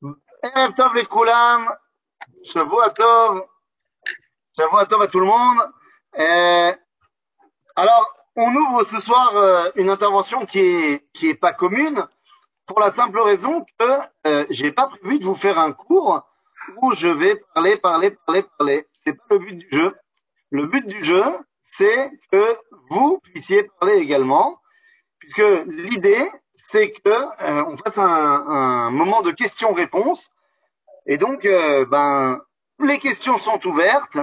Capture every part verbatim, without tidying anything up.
Erev Tov les Koulam, Shavua Tov, Shavua Tov à tout le monde. Euh, alors, on ouvre ce soir euh, une intervention qui est qui est pas commune pour la simple raison que euh, j'ai pas prévu de vous faire un cours où je vais parler, parler, parler, parler. C'est pas le but du jeu. Le but du jeu, c'est que vous puissiez parler également, puisque l'idée, c'est que euh, on fasse un, un moment de questions-réponses. Et donc, euh, ben, les questions sont ouvertes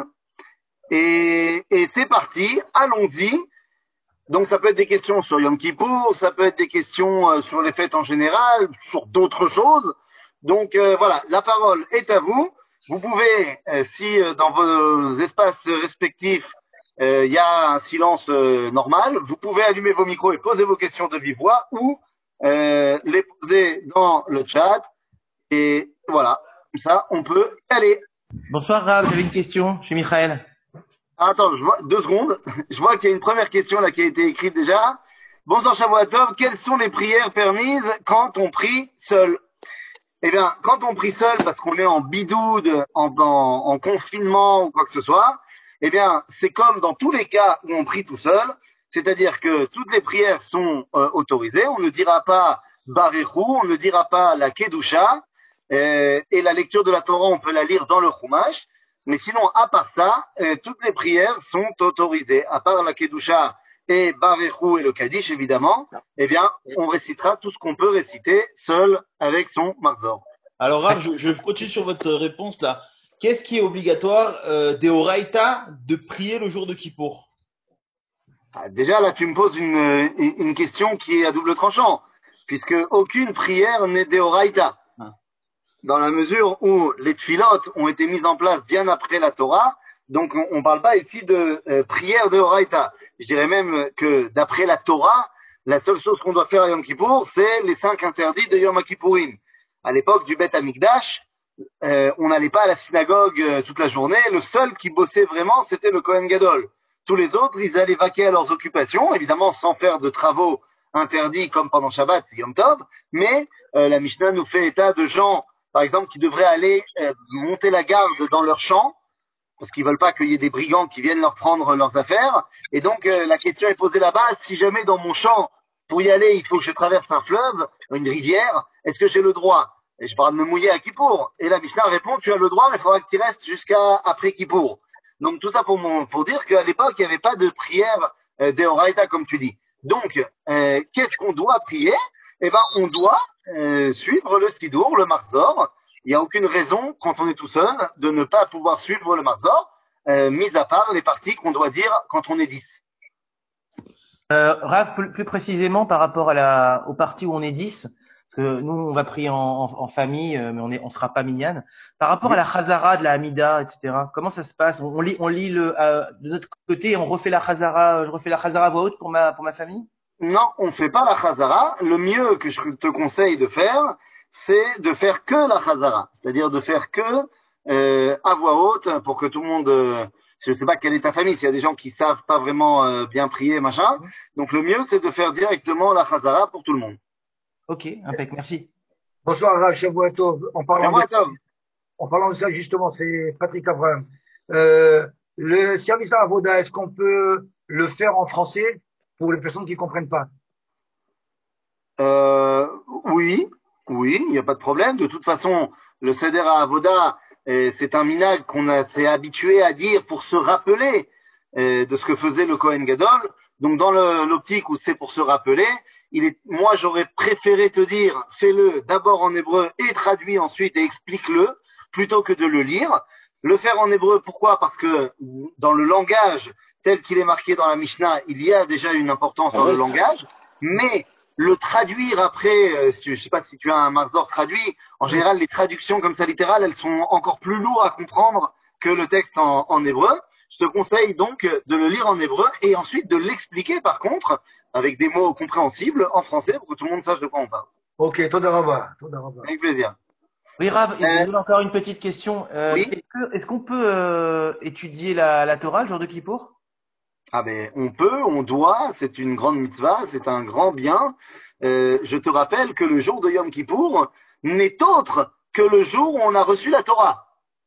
et, et c'est parti. Allons-y. Donc, ça peut être des questions sur Yom Kippour, ça peut être des questions euh, sur les fêtes en général, sur d'autres choses. Donc, euh, voilà, la parole est à vous. Vous pouvez, euh, si euh, dans vos espaces respectifs, euh, il y a un silence euh, normal, vous pouvez allumer vos micros et poser vos questions de vive voix ou euh, les poser dans le chat. Et voilà, comme ça, on peut y aller. Bonsoir Rav, j'avais une question chez Michael. Attends, je vois, deux secondes. Je vois qu'il y a une première question là qui a été écrite déjà. Bonsoir Shavuatov, quelles sont les prières permises quand on prie seul? Eh bien, quand on prie seul parce qu'on est en bidoude, en, en, en confinement ou quoi que ce soit, eh bien, c'est comme dans tous les cas où on prie tout seul, c'est-à-dire que toutes les prières sont euh, autorisées. On ne dira pas Barechou, on ne dira pas la Kedusha, euh, et la lecture de la Torah, on peut la lire dans le Chumash. Mais sinon, à part ça, euh, toutes les prières sont autorisées. À part la Kedusha et Barechou et le Kaddish, évidemment, eh bien, on récitera tout ce qu'on peut réciter seul avec son Marzor. Alors Rav, je, je continue sur votre réponse là. Qu'est-ce qui est obligatoire euh, des Horaïta de prier le jour de Kippour? Ah, déjà, là, tu me poses une, une question qui est à double tranchant, puisque aucune prière n'est d'Eoraïta. Ah. Dans la mesure où les tfilotes ont été mises en place bien après la Torah, donc on ne parle pas ici de euh, prière de Horaïta. Je dirais même que d'après la Torah, la seule chose qu'on doit faire à Yom Kippour, c'est les cinq interdits de Yom Kippourim. À l'époque du Beth Amikdash, euh, on n'allait pas à la synagogue euh, toute la journée. Le seul qui bossait vraiment, c'était le Kohen Gadol. Tous les autres, ils allaient vaquer à leurs occupations, évidemment sans faire de travaux interdits comme pendant Shabbat, c'est Yom Tov, mais euh, la Mishnah nous fait état de gens par exemple, qui devraient aller euh, monter la garde dans leur champ, parce qu'ils veulent pas qu'il y ait des brigands qui viennent leur prendre leurs affaires. Et donc, euh, la question est posée là-bas, si jamais dans mon champ, pour y aller, il faut que je traverse un fleuve, une rivière, est-ce que j'ai le droit? Et je parle de me mouiller à Kippour. Et la Mishnah répond, tu as le droit, mais il faudra que tu restes jusqu'à après Kippour. Donc, tout ça pour, mon, pour dire qu'à l'époque, il n'y avait pas de prière euh, d'Eoraita, comme tu dis. Donc, euh, qu'est-ce qu'on doit prier? Eh ben, on doit euh, suivre le Sidour, le Marzor. Il n'y a aucune raison, quand on est tout seul, de ne pas pouvoir suivre le Marzor, euh, mis à part les parties qu'on doit dire quand on est dix. Euh, Rav, plus, plus précisément par rapport à la, aux parties où on est dix, parce que nous on va prier en, en, en famille, euh, mais on est, on sera pas minyan. Par rapport à la Chazara de la Hamida, et cetera. Comment ça se passe? On, on lit, on lit le, euh, de notre côté, on refait la Chazara, je refais la Chazara à voix haute pour ma, pour ma famille? Non, on ne fait pas la Chazara. Le mieux que je te conseille de faire, c'est de faire que la Chazara, c'est-à-dire de faire que euh, à voix haute pour que tout le monde. Euh, je ne sais pas quelle est ta famille, s'il y a des gens qui savent pas vraiment euh, bien prier, machin. Donc le mieux, c'est de faire directement la Chazara pour tout le monde. Ok, impec, merci. Bonsoir, Rav Shavuatov. En parlant de, Shavuatov. en parlant de ça, justement, c'est Patrick Abraham. Euh, le service à Avoda, est-ce qu'on peut le faire en français pour les personnes qui ne comprennent pas? Euh, oui, oui, il n'y a pas de problème. De toute façon, le Seder à Avoda, euh, c'est un minag qu'on a, s'est habitué à dire pour se rappeler euh, de ce que faisait le Kohen Gadol. Donc, dans le- l'optique où c'est pour se rappeler, il est, moi, j'aurais préféré te dire, fais-le d'abord en hébreu et traduis ensuite et explique-le, plutôt que de le lire. Le faire en hébreu, pourquoi? Parce que dans le langage tel qu'il est marqué dans la Mishnah, il y a déjà une importance dans le langage, mais le traduire après, euh, si- je sais pas si tu as un Marzor traduit, en général, les traductions comme ça littérales, elles sont encore plus lourdes à comprendre que le texte en, en hébreu. Je te conseille donc de le lire en hébreu et ensuite de l'expliquer par contre, avec des mots compréhensibles en français pour que tout le monde sache de quoi on parle. Ok, Toda Rabba, Toda Rabba. Avec plaisir. Oui, Rav, et Euh, désolé, encore une petite question. Euh, oui. est-ce que, est-ce qu'on peut euh, étudier la, la Torah le jour de Kippour? Ah ben, on peut, on doit, c'est une grande mitzvah, c'est un grand bien. Euh, je te rappelle que le jour de Yom Kippour n'est autre que le jour où on a reçu la Torah.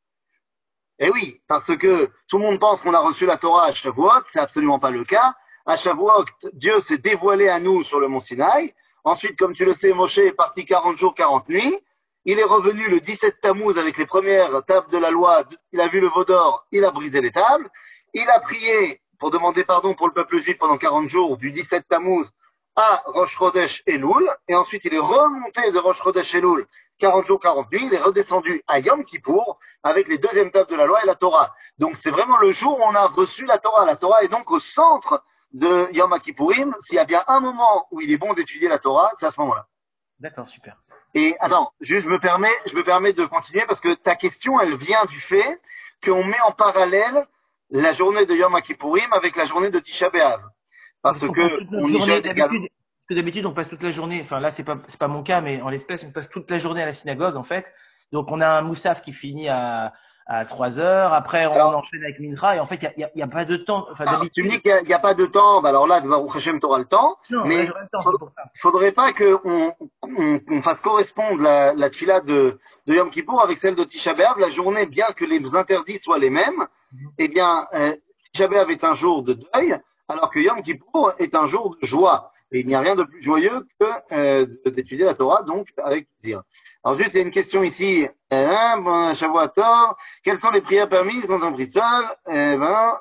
Eh oui, parce que tout le monde pense qu'on a reçu la Torah à Shavuot, c'est absolument pas le cas. À Shavuot, Dieu s'est dévoilé à nous sur le mont Sinaï. Ensuite, comme tu le sais, Moshe est parti quarante jours, quarante nuits. Il est revenu le dix-sept Tammuz avec les premières tables de la loi. Il a vu le veau d'or, il a brisé les tables. Il a prié pour demander pardon pour le peuple juif pendant quarante jours, du dix-sept Tammuz à Rosh Chodesh Elul. Et ensuite, il est remonté de Rosh Chodesh Elul quarante jours, quarante nuits. Il est redescendu à Yom Kippour avec les deuxièmes tables de la loi et la Torah. Donc, c'est vraiment le jour où on a reçu la Torah. La Torah est donc au centre de Yom Kippourim. S'il y a bien un moment où il est bon d'étudier la Torah, c'est à ce moment-là. D'accord, super. Et attends, juste, je me permets, je me permets de continuer parce que ta question, elle vient du fait qu'on met en parallèle la journée de Yom Kippourim avec la journée de Tisha B'Av. Parce Donc, que toute notre on y journée, jeûne également. d'habitude, parce que d'habitude, on passe toute la journée, enfin là, c'est pas, c'est pas mon cas, mais en l'espèce, on passe toute la journée à la synagogue, en fait. Donc, on a un moussaf qui finit à, à trois heures. Après, on Alors, enchaîne avec Mincha. Et en fait, il y a, y a, y a pas de temps. Enfin, alors, si tu me dis d'habitude. qu'il n'y a, a pas de temps, bah alors là, Baruch Hashem, tu auras le temps. Non, là, Mais j'aurai le temps, c'est il pour ça. faudrait pas qu'on on, on fasse correspondre la, la tfila de, de Yom Kippour avec celle de Tisha B'Av. La journée, bien que les interdits soient les mêmes, eh bien, euh, Tisha B'Av est un jour de deuil, alors que Yom Kippour est un jour de joie. Et il n'y a rien de plus joyeux que euh, d'étudier la Torah, donc avec plaisir. Alors juste, il y a une question ici. Euh, bon, Shavuot Tov. Quelles sont les prières permises quand on prie seul? Eh ben,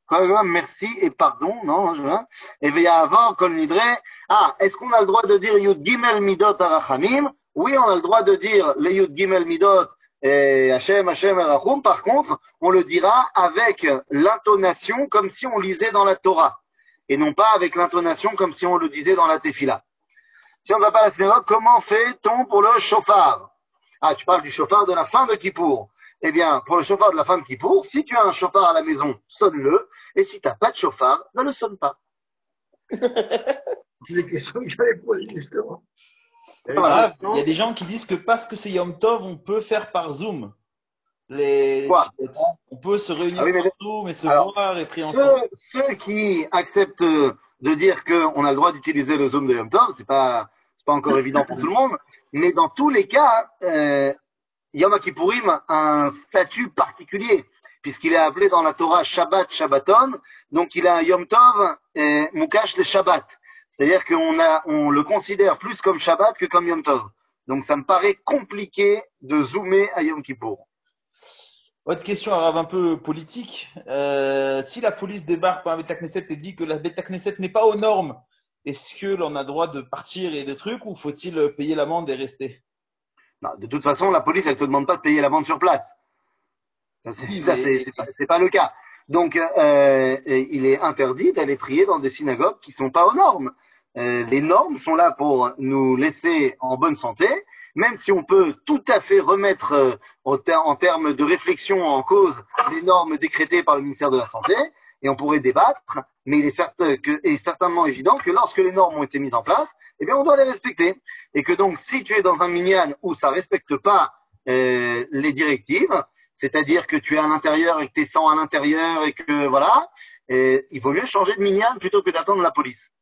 merci et pardon, non, je vois. Et Ve'yahavor kol nidre. Ah, est-ce qu'on a le droit de dire Yud Gimel Midot Arachamim? Oui, on a le droit de dire les Yud Gimel Midot et Hashem, Hashem Arachum. Par contre, on le dira avec l'intonation comme si on lisait dans la Torah. Et non pas avec l'intonation comme si on le disait dans la Tefila. Si on ne va pas à la synagogue, comment fait-on pour le chauffard? Ah, tu parles du chauffard de la fin de Kippour. Eh bien, pour le chauffard de la fin de Kippour, si tu as un chauffard à la maison, sonne-le. Et si tu n'as pas de chauffard, ne le sonne pas. C'est les questions que j'avais posées justement. Voilà, il y a des gens qui disent que parce que c'est Yom Tov, on peut faire par Zoom. Les, les Quoi? on peut se réunir Ah oui, mais par Zoom et se alors, voir et prier ensemble. Ceux, ceux qui acceptent de dire qu'on a le droit d'utiliser le Zoom de Yom Tov, c'est pas, c'est pas encore évident pour tout le monde, mais dans tous les cas, euh, Yom Kippourim a un statut particulier, puisqu'il est appelé dans la Torah Shabbat Shabbaton, donc il a un Yom Tov et Mukash le Shabbat. C'est-à-dire qu'on a, on le considère plus comme Shabbat que comme Yom Tov. Donc ça me paraît compliqué de zoomer à Yom Kippour. Autre question arabe un peu politique. Euh, si la police débarque par un Beth Knesset et dit que la Beth Knesset n'est pas aux normes, est-ce que l'on a droit de partir et des trucs ou faut-il payer l'amende et rester? Non, de toute façon, la police, elle te demande pas de payer l'amende sur place. Ça, Oui, ça mais... c'est, c'est, pas, c'est pas le cas. Donc, euh, il est interdit d'aller prier dans des synagogues qui sont pas aux normes. Euh, les normes sont là pour nous laisser en bonne santé, même si on peut tout à fait remettre euh, en, ter- en termes de réflexion en cause les normes décrétées par le ministère de la Santé, et on pourrait débattre, mais il est, certain que, est certainement évident que lorsque les normes ont été mises en place, eh bien, on doit les respecter. Et que donc, si tu es dans un minyan où ça respecte pas euh, les directives, c'est-à-dire que tu es à l'intérieur et que tu es sans à l'intérieur et que voilà, et il vaut mieux changer de minyan plutôt que d'attendre la police.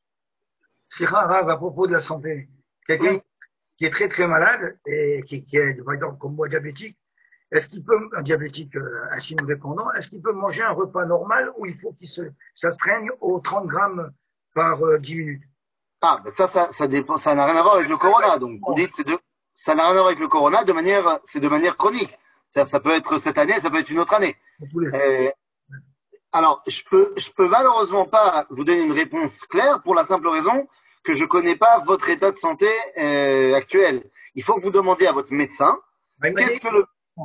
C'est rare, à propos de la santé. Quelqu'un Oui. qui est très très malade et qui, qui est, par exemple, comme moi, diabétique, est-ce qu'il peut, un diabétique euh, insulino-dépendant, est-ce qu'il peut manger un repas normal ou il faut qu'il se s'astreigne aux trente grammes par euh, dix minutes? Ah, ben ça, ça, ça dépend, ça n'a rien à voir avec le corona. Donc, vous dites, c'est de, ça n'a rien à voir avec le corona de manière, c'est de manière chronique. Ça, ça peut être cette année, ça peut être une autre année. Euh, alors, je peux, je peux malheureusement pas vous donner une réponse claire pour la simple raison que je connais pas votre état de santé euh, actuel. Il faut que vous demandiez à votre médecin. Ben, Qu'est-ce que le,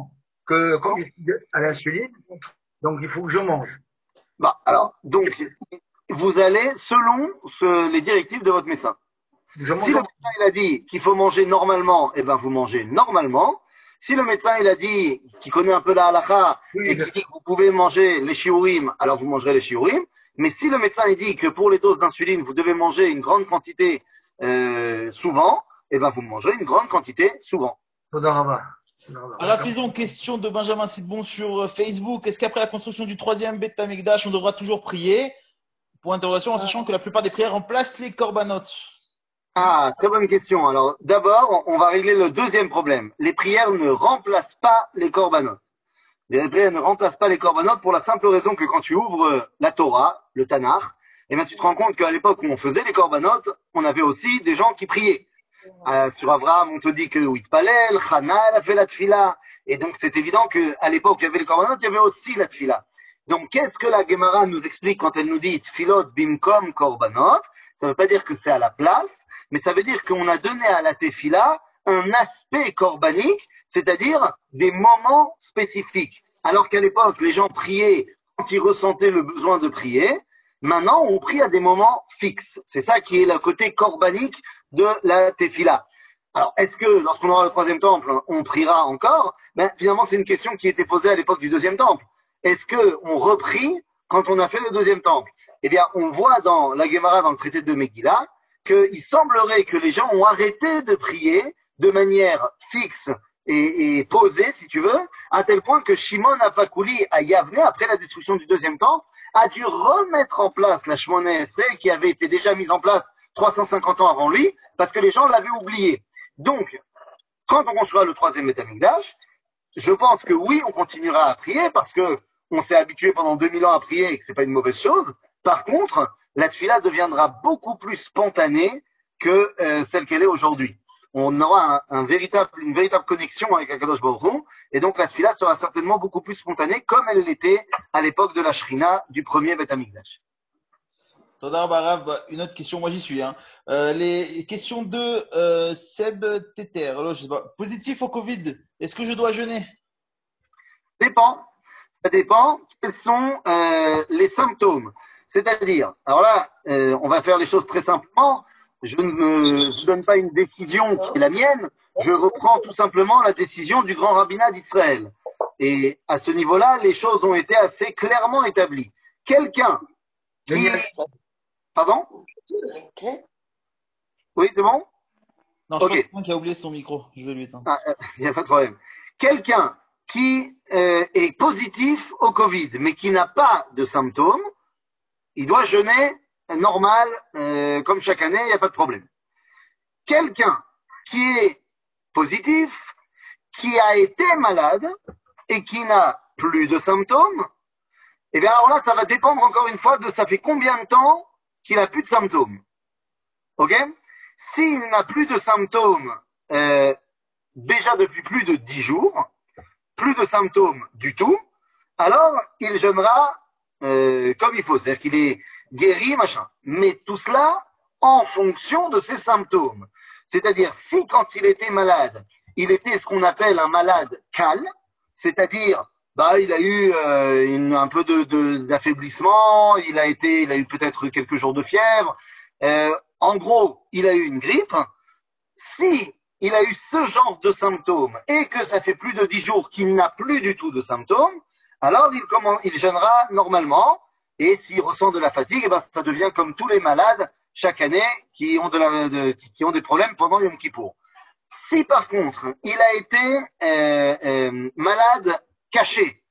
que comme il est à l'insuline, donc il faut que je mange. bah, alors, donc, vous allez selon ce, les directives de votre médecin. Je Si le médecin il a dit qu'il faut manger normalement, eh ben vous mangez normalement. Si le médecin il a dit qu'il connaît un peu la halakha oui, et qu'il dit que vous pouvez manger les shiurim, alors vous mangerez les shiurim. Mais si le médecin il dit que pour les doses d'insuline vous devez manger une grande quantité euh, souvent, eh ben vous mangerez une grande quantité souvent. Rapidement, question de Benjamin Sidbon sur Facebook. Est-ce qu'après la construction du troisième Beth Amikdash, on devra toujours prier? Pour interrogation, en sachant que la plupart des prières remplacent les korbanot. Ah, très bonne question. Alors, d'abord, on va régler le deuxième problème. Les prières ne remplacent pas les corbanotes. Les prières ne remplacent pas les corbanotes pour la simple raison que quand tu ouvres la Torah, le Tanakh, eh bien, tu te rends compte qu'à l'époque où on faisait les corbanotes, on avait aussi des gens qui priaient. Euh, sur Abraham, on te dit que Huitpalel, Chana, elle a fait la tfila. Et donc, c'est évident qu'à l'époque, il y avait les corbanotes, il y avait aussi la tfila. Donc, qu'est-ce que la Gemara nous explique quand elle nous dit tfilot bimkom korbanot? Ça ne veut pas dire que c'est à la place, mais ça veut dire qu'on a donné à la tefila un aspect corbanique, c'est-à-dire des moments spécifiques. Alors qu'à l'époque, les gens priaient quand ils ressentaient le besoin de prier. Maintenant, on prie à des moments fixes. C'est ça qui est le côté corbanique de la tefila. Alors, est-ce que lorsqu'on aura le troisième temple, on priera encore? Ben, finalement, c'est une question qui était posée à l'époque du deuxième temple. Est-ce que on reprie quand on a fait le deuxième temple? Eh bien, on voit dans la Gemara, dans le traité de Megillah, qu'il semblerait que les gens ont arrêté de prier de manière fixe et, et posée, si tu veux, à tel point que Shimon Apakouli à Yavne, après la destruction du deuxième temple, a dû remettre en place la Shmoneh Esrei qui avait été déjà mise en place trois cent cinquante ans avant lui, parce que les gens l'avaient oublié. Donc, quand on construira le troisième Beth Amikdash, je pense que oui, on continuera à prier parce que on s'est habitué pendant deux mille ans à prier et que c'est pas une mauvaise chose. Par contre, la tefila deviendra beaucoup plus spontanée que euh, celle qu'elle est aujourd'hui. On aura un, un véritable, une véritable connexion avec Akadosh Baruch Hu, et donc la tefila sera certainement beaucoup plus spontanée comme elle l'était à l'époque de la Shrina du premier Beth Amikdash. Toda Barav, une autre question, moi j'y suis. Hein. Euh, les questions de euh, Seb Teter. Alors, je sais pas. Positif au Covid, est-ce que je dois jeûner? Dépend. Ça dépend quels sont euh, les symptômes. C'est-à-dire, alors là, euh, on va faire les choses très simplement. Je ne me donne pas une décision qui est la mienne. Je reprends tout simplement la décision du grand rabbinat d'Israël. Et à ce niveau-là, les choses ont été assez clairement établies. Quelqu'un qui... Pardon? Oui, c'est bon? Non, je okay. pense qu'il a oublié son micro. Je vais lui éteindre. Ah, il n'y a pas de problème. Quelqu'un qui euh, est positif au Covid, mais qui n'a pas de symptômes, il doit jeûner normal, euh, comme chaque année, il n'y a pas de problème. Quelqu'un qui est positif, qui a été malade et qui n'a plus de symptômes, eh bien alors là, ça va dépendre encore une fois de ça fait combien de temps qu'il n'a plus de symptômes. Ok? S'il n'a plus de symptômes euh, déjà depuis plus de dix jours, plus de symptômes du tout, alors il jeûnera euh, comme il faut, c'est-à-dire qu'il est guéri, machin. Mais tout cela en fonction de ses symptômes. C'est-à-dire, si quand il était malade, il était ce qu'on appelle un malade calme, c'est-à-dire, bah, il a eu euh, une, un peu de, de, d'affaiblissement, il a été, il a eu peut-être quelques jours de fièvre. Euh, en gros, il a eu une grippe. Si il a eu ce genre de symptômes et que ça fait plus de dix jours qu'il n'a plus du tout de symptômes, alors il, comment, il jeûnera normalement. Et s'il ressent de la fatigue, eh ben, ça devient comme tous les malades chaque année qui ont, de la, de, qui ont des problèmes pendant Yom Kippour. Si par contre, il a été euh, euh, malade caché,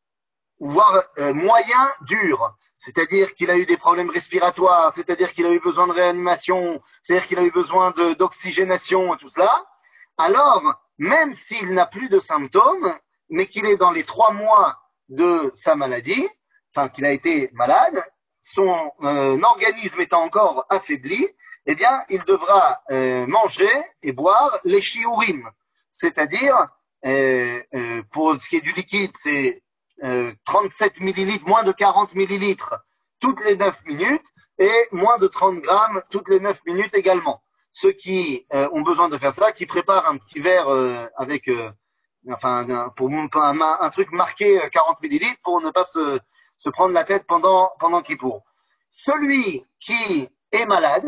voire euh, moyen dur, c'est-à-dire qu'il a eu des problèmes respiratoires, c'est-à-dire qu'il a eu besoin de réanimation, c'est-à-dire qu'il a eu besoin de, d'oxygénation et tout cela, alors, même s'il n'a plus de symptômes, mais qu'il est dans les trois mois de sa maladie, enfin qu'il a été malade, son euh, organisme étant encore affaibli, eh bien, il devra euh, manger et boire les shiurim, c'est-à-dire, euh, euh, pour ce qui est du liquide, c'est euh, trente-sept millilitres, moins de quarante millilitres toutes les neuf minutes, et moins de trente grammes toutes les neuf minutes également. Ceux qui euh, ont besoin de faire ça, qui préparent un petit verre euh, avec, euh, enfin, un, pour un, un truc marqué quarante millilitres pour ne pas se, se prendre la tête pendant pendant Kippour. Celui qui est malade,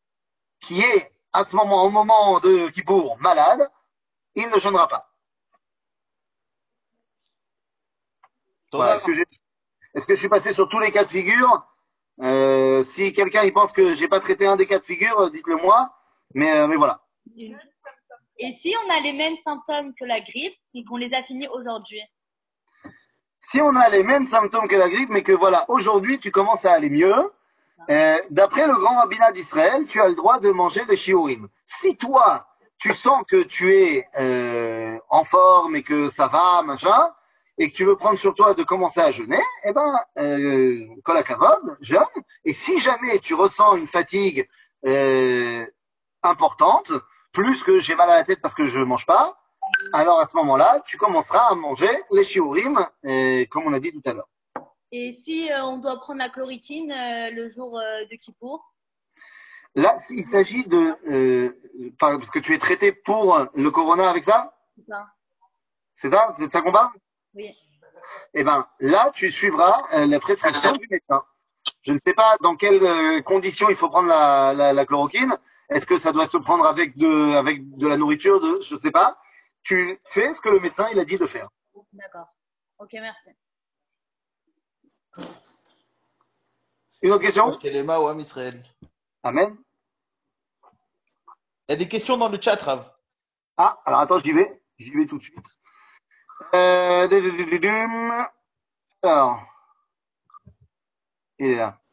qui est à ce moment, au moment de Kippour, malade, il ne jeûnera pas. Voilà. Est-ce que, j'ai, est-ce que je suis passé sur tous les cas de figure? euh, Si quelqu'un il pense que j'ai pas traité un des cas de figure, dites-le moi. Mais, euh, mais voilà. Et si on a les mêmes symptômes que la grippe et qu'on les a finis aujourd'hui? Si on a les mêmes symptômes que la grippe, mais que voilà, aujourd'hui tu commences à aller mieux, Euh, D'après le grand rabbinat d'Israël, tu as le droit de manger les shiurim. Si toi, tu sens que tu es euh, en forme et que ça va, machin, et que tu veux prendre sur toi de commencer à jeûner, eh ben, euh, kol hakavod, jeûne. Et si jamais tu ressens une fatigue euh, importante, plus que j'ai mal à la tête parce que je mange pas, alors à ce moment-là, tu commenceras à manger les shiurim, euh, comme on a dit tout à l'heure. Et si euh, on doit prendre la chloroquine euh, le jour euh, de Kippour? Là, il s'agit de... Euh, parce que tu es traité pour le corona avec ça? C'est ça. C'est ça? C'est de ça qu'on parle? Oui. Eh bien, là, tu suivras euh, la prescription du médecin. Je ne sais pas dans quelles euh, conditions il faut prendre la, la, la chloroquine. Est-ce que ça doit se prendre avec de, avec de la nourriture de, je ne sais pas. Tu fais ce que le médecin il a dit de faire. D'accord. Ok, merci. Une autre question? Kelema ou Am Israël. Amen. Il y a des questions dans le chat, Rav. Ah, alors attends, j'y vais. J'y vais tout de suite. Euh, alors, il est là.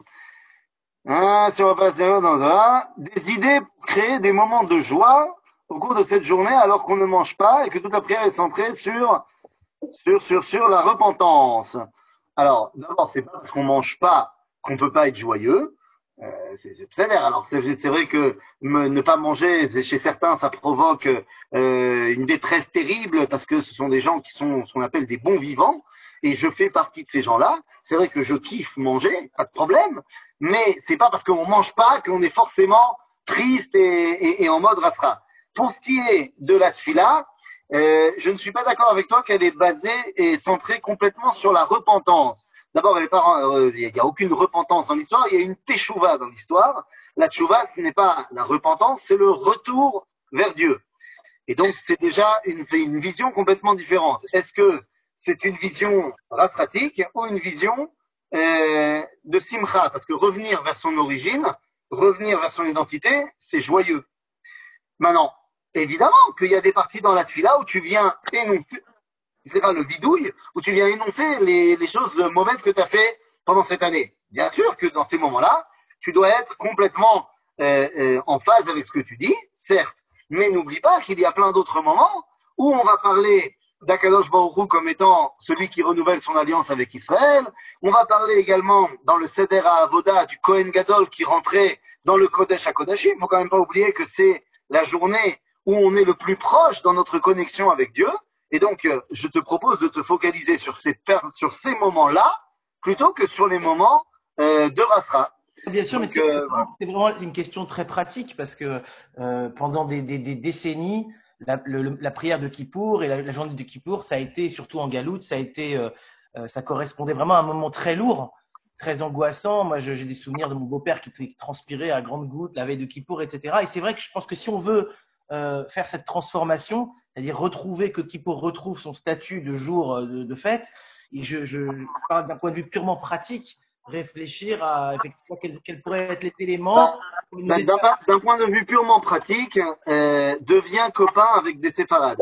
Ah, si on va passer dans un, des idées pour créer des moments de joie au cours de cette journée alors qu'on ne mange pas et que toute la prière est centrée sur, sur, sur, sur la repentance. Alors, d'abord, c'est pas parce qu'on mange pas qu'on peut pas être joyeux. Euh, c'est c'est alors c'est c'est vrai que me, ne pas manger chez certains ça provoque euh, une détresse terrible parce que ce sont des gens qui sont ce qu'on appelle des bons vivants et je fais partie de ces gens-là. C'est vrai que je kiffe manger, pas de problème, mais c'est pas parce qu'on mange pas qu'on est forcément triste et, et, et en mode rasra. Pour ce qui est de la tfila, euh, je ne suis pas d'accord avec toi qu'elle est basée et centrée complètement sur la repentance. D'abord, il euh, n'y a aucune repentance dans l'histoire, il y a une teshuva dans l'histoire. La teshuva, ce n'est pas la repentance, c'est le retour vers Dieu. Et donc, c'est déjà une, une vision complètement différente. Est-ce que c'est une vision rasratique ou une vision euh, de simcha? Parce que revenir vers son origine, revenir vers son identité, c'est joyeux. Maintenant, évidemment qu'il y a des parties dans la tefila où tu viens énoncer c'est le vidouille, où tu viens énoncer les, les choses mauvaises que tu as fait pendant cette année. Bien sûr que dans ces moments-là, tu dois être complètement euh, euh, en phase avec ce que tu dis, certes, mais n'oublie pas qu'il y a plein d'autres moments où on va parler d'Akadosh Baruch Hu comme étant celui qui renouvelle son alliance avec Israël. On va parler également dans le Seder HaAvoda du Kohen Gadol qui rentrait dans le Kodesh HaKodashim. Il ne faut quand même pas oublier que c'est la journée où on est le plus proche dans notre connexion avec Dieu. Et donc, je te propose de te focaliser sur ces, sur ces moments-là plutôt que sur les moments euh, de Rasra. Bien sûr, donc, mais c'est euh, vraiment une question très pratique parce que euh, pendant des, des, des décennies, la, le, la prière de Kippour et la, la journée de Kippour, ça a été, surtout en Galoute, ça a été, euh, ça correspondait vraiment à un moment très lourd, très angoissant. Moi, j'ai des souvenirs de mon beau-père qui, qui transpirait à grandes gouttes la veille de Kippour, et cetera. Et c'est vrai que je pense que si on veut euh, faire cette transformation, c'est-à-dire retrouver que Kippour retrouve son statut de jour de, de fête. Et je, je, je parle d'un point de vue purement pratique, réfléchir à effectivement quels, quels pourraient être les éléments. Bah, bah, d'un point de vue purement pratique, euh, deviens copain avec des séfarades.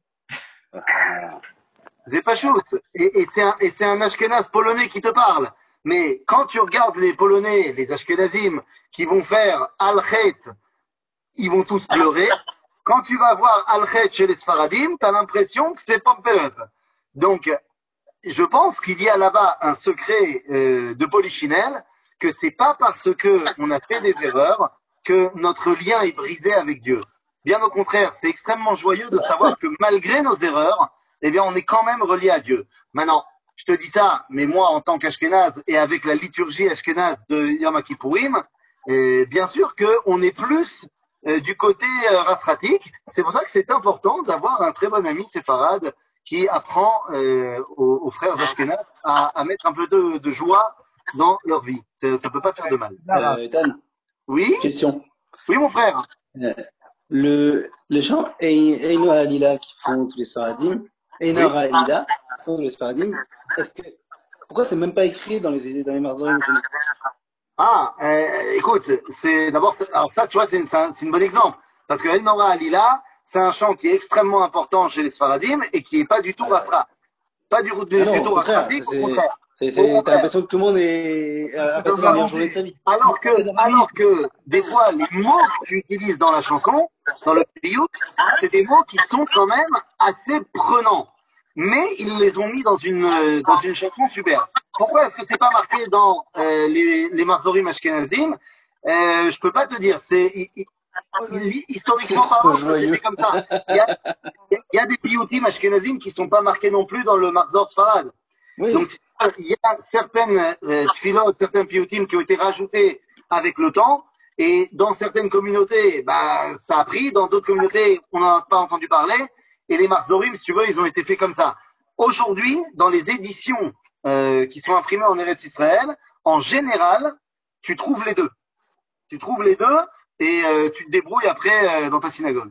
C'est pas chouette. Et, et c'est un, et c'est un Ashkenaz polonais qui te parle. Mais quand tu regardes les Polonais, les Ashkenazim, qui vont faire Al-Chet, ils vont tous pleurer. Quand tu vas voir Al-Chet chez les Sfaradim, tu as l'impression que c'est Pompeup. Donc, je pense qu'il y a là-bas un secret euh, de Polichinelle, que c'est pas parce que on a fait des erreurs que notre lien est brisé avec Dieu. Bien au contraire, c'est extrêmement joyeux de savoir que malgré nos erreurs, eh bien, on est quand même relié à Dieu. Maintenant, je te dis ça, mais moi, en tant qu'Ashkenaz et avec la liturgie Ashkenaz de Yom Kippourim, eh, bien sûr qu'on est plus Euh, du côté euh, rasratique. C'est pour ça que c'est important d'avoir un très bon ami séfarade qui apprend euh, aux, aux frères Ashkenaz à, à mettre un peu de, de joie dans leur vie. Ça ne peut pas faire de mal. Euh, Dan, oui question. Oui, mon frère. Euh, le, les gens Eino Halila qui font tous les Sfaradim, Eino Oui. Halila qui font tous les Sfaradim, est-ce que, pourquoi c'est même pas écrit dans les, dans les Marzorim? Ah, euh, écoute, c'est d'abord, alors ça, tu vois, c'est un, un bon exemple. Parce que El Nora Alila, c'est un chant qui est extrêmement important chez les Sfaradim et qui n'est pas du tout Rasra. Pas du, du, ah non, du tout au contraire, Rasratique, au c'est, contraire. C'est, Au c'est, t'as contraire. l'impression que tout le monde est, a passé la meilleure journée de sa vie. Alors que, alors que, des fois, les mots que tu utilises dans la chanson, dans le piyut, c'est des mots qui sont quand même assez prenants. Mais ils les ont mis dans une, euh, dans une chanson super. Pourquoi est-ce que c'est pas marqué dans euh, les, les Marzorim Ashkenazim? euh, Je peux pas te dire. C'est il- il- il- C'est historiquement trop parlant, joyeux. c'était comme ça. Il y a, il y a des piyutim Ashkenazim qui sont pas marqués non plus dans le Marzor Sfarad. Oui. Donc, il y a certaines euh, tfilot, certains piyutim qui ont été rajoutés avec le temps. Et dans certaines communautés, bah, ça a pris. Dans d'autres communautés, on n'en a pas entendu parler. Et les marzorim, si tu veux, ils ont été faits comme ça. Aujourd'hui, dans les éditions euh, qui sont imprimées en Eretz Israël, en général, tu trouves les deux. Tu trouves les deux et euh, tu te débrouilles après euh, dans ta synagogue.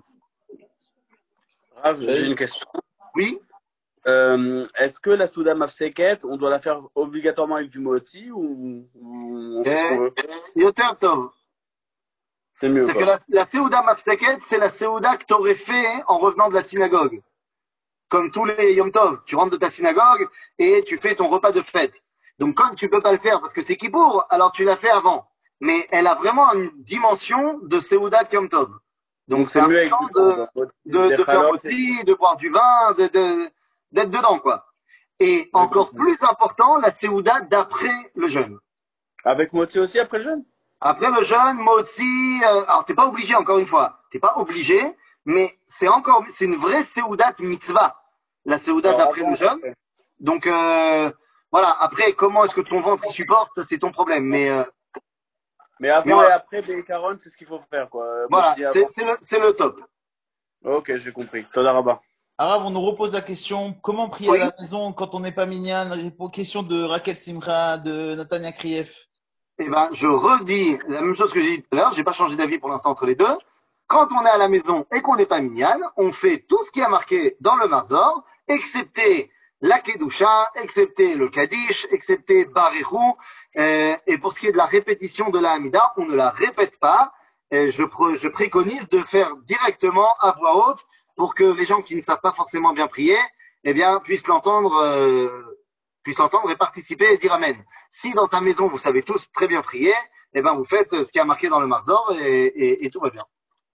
Rav, j'ai une question. Oui. Euh, est-ce que la Souda Mafseket, on doit la faire obligatoirement avec du moti ou, ou on fait ce qu'on veut? Yoter Tov. C'est mieux. C'est que Quoi. la, la Seuda Mafseket, c'est la Seuda que tu aurais fait en revenant de la synagogue. Comme tous les Yom Tov, tu rentres de ta synagogue et tu fais ton repas de fête. Donc comme tu peux pas le faire parce que c'est Kippour, alors tu l'as fait avant. Mais elle a vraiment une dimension de Seuda Yom Tov. Donc, Donc c'est c'est mieux avec important du de, moti, de, des de faire chalotes et- moti, de boire du vin, de, de, d'être dedans, quoi. Et encore plus important, la Seuda d'après le jeûne. Avec moti aussi après le jeûne? Après le jeûne, moti, euh, alors t'es pas obligé, encore une fois, t'es pas obligé, mais c'est encore, c'est une vraie Seudat mitzvah, la Seuda Alors, d'après avant, le jeûne. après. Donc euh, voilà, après, comment est-ce que ton ventre y supporte, ça c'est ton problème. Mais euh, Mais avant Mais on- et après Bécaron, c'est ce qu'il faut faire. Quoi. voilà, Moti c'est avant. c'est le, c'est le top. Ok, j'ai compris. Toda Rabba. Arabe, on nous repose la question comment prier Oui. à la maison quand on n'est pas minyan? Question de Raquel Simra, de Natania Krief. Eh ben, je redis la même chose que j'ai dit tout à l'heure, j'ai pas changé d'avis pour l'instant entre les deux. Quand on est à la maison et qu'on n'est pas minyan, on fait tout ce qui a marqué dans le Marzor, excepté la Kedusha, excepté le Kaddish, excepté Barichou. Euh, et pour ce qui est de la répétition de la Hamida, on ne la répète pas. Et je, pr- je préconise de faire directement à voix haute pour que les gens qui ne savent pas forcément bien prier, eh bien, puissent l'entendre, euh, puissent l'entendre et participer et dire Amen. Si dans ta maison vous savez tous très bien prier, eh ben vous faites ce qui a marqué dans le Marzor et, et, et tout va bien.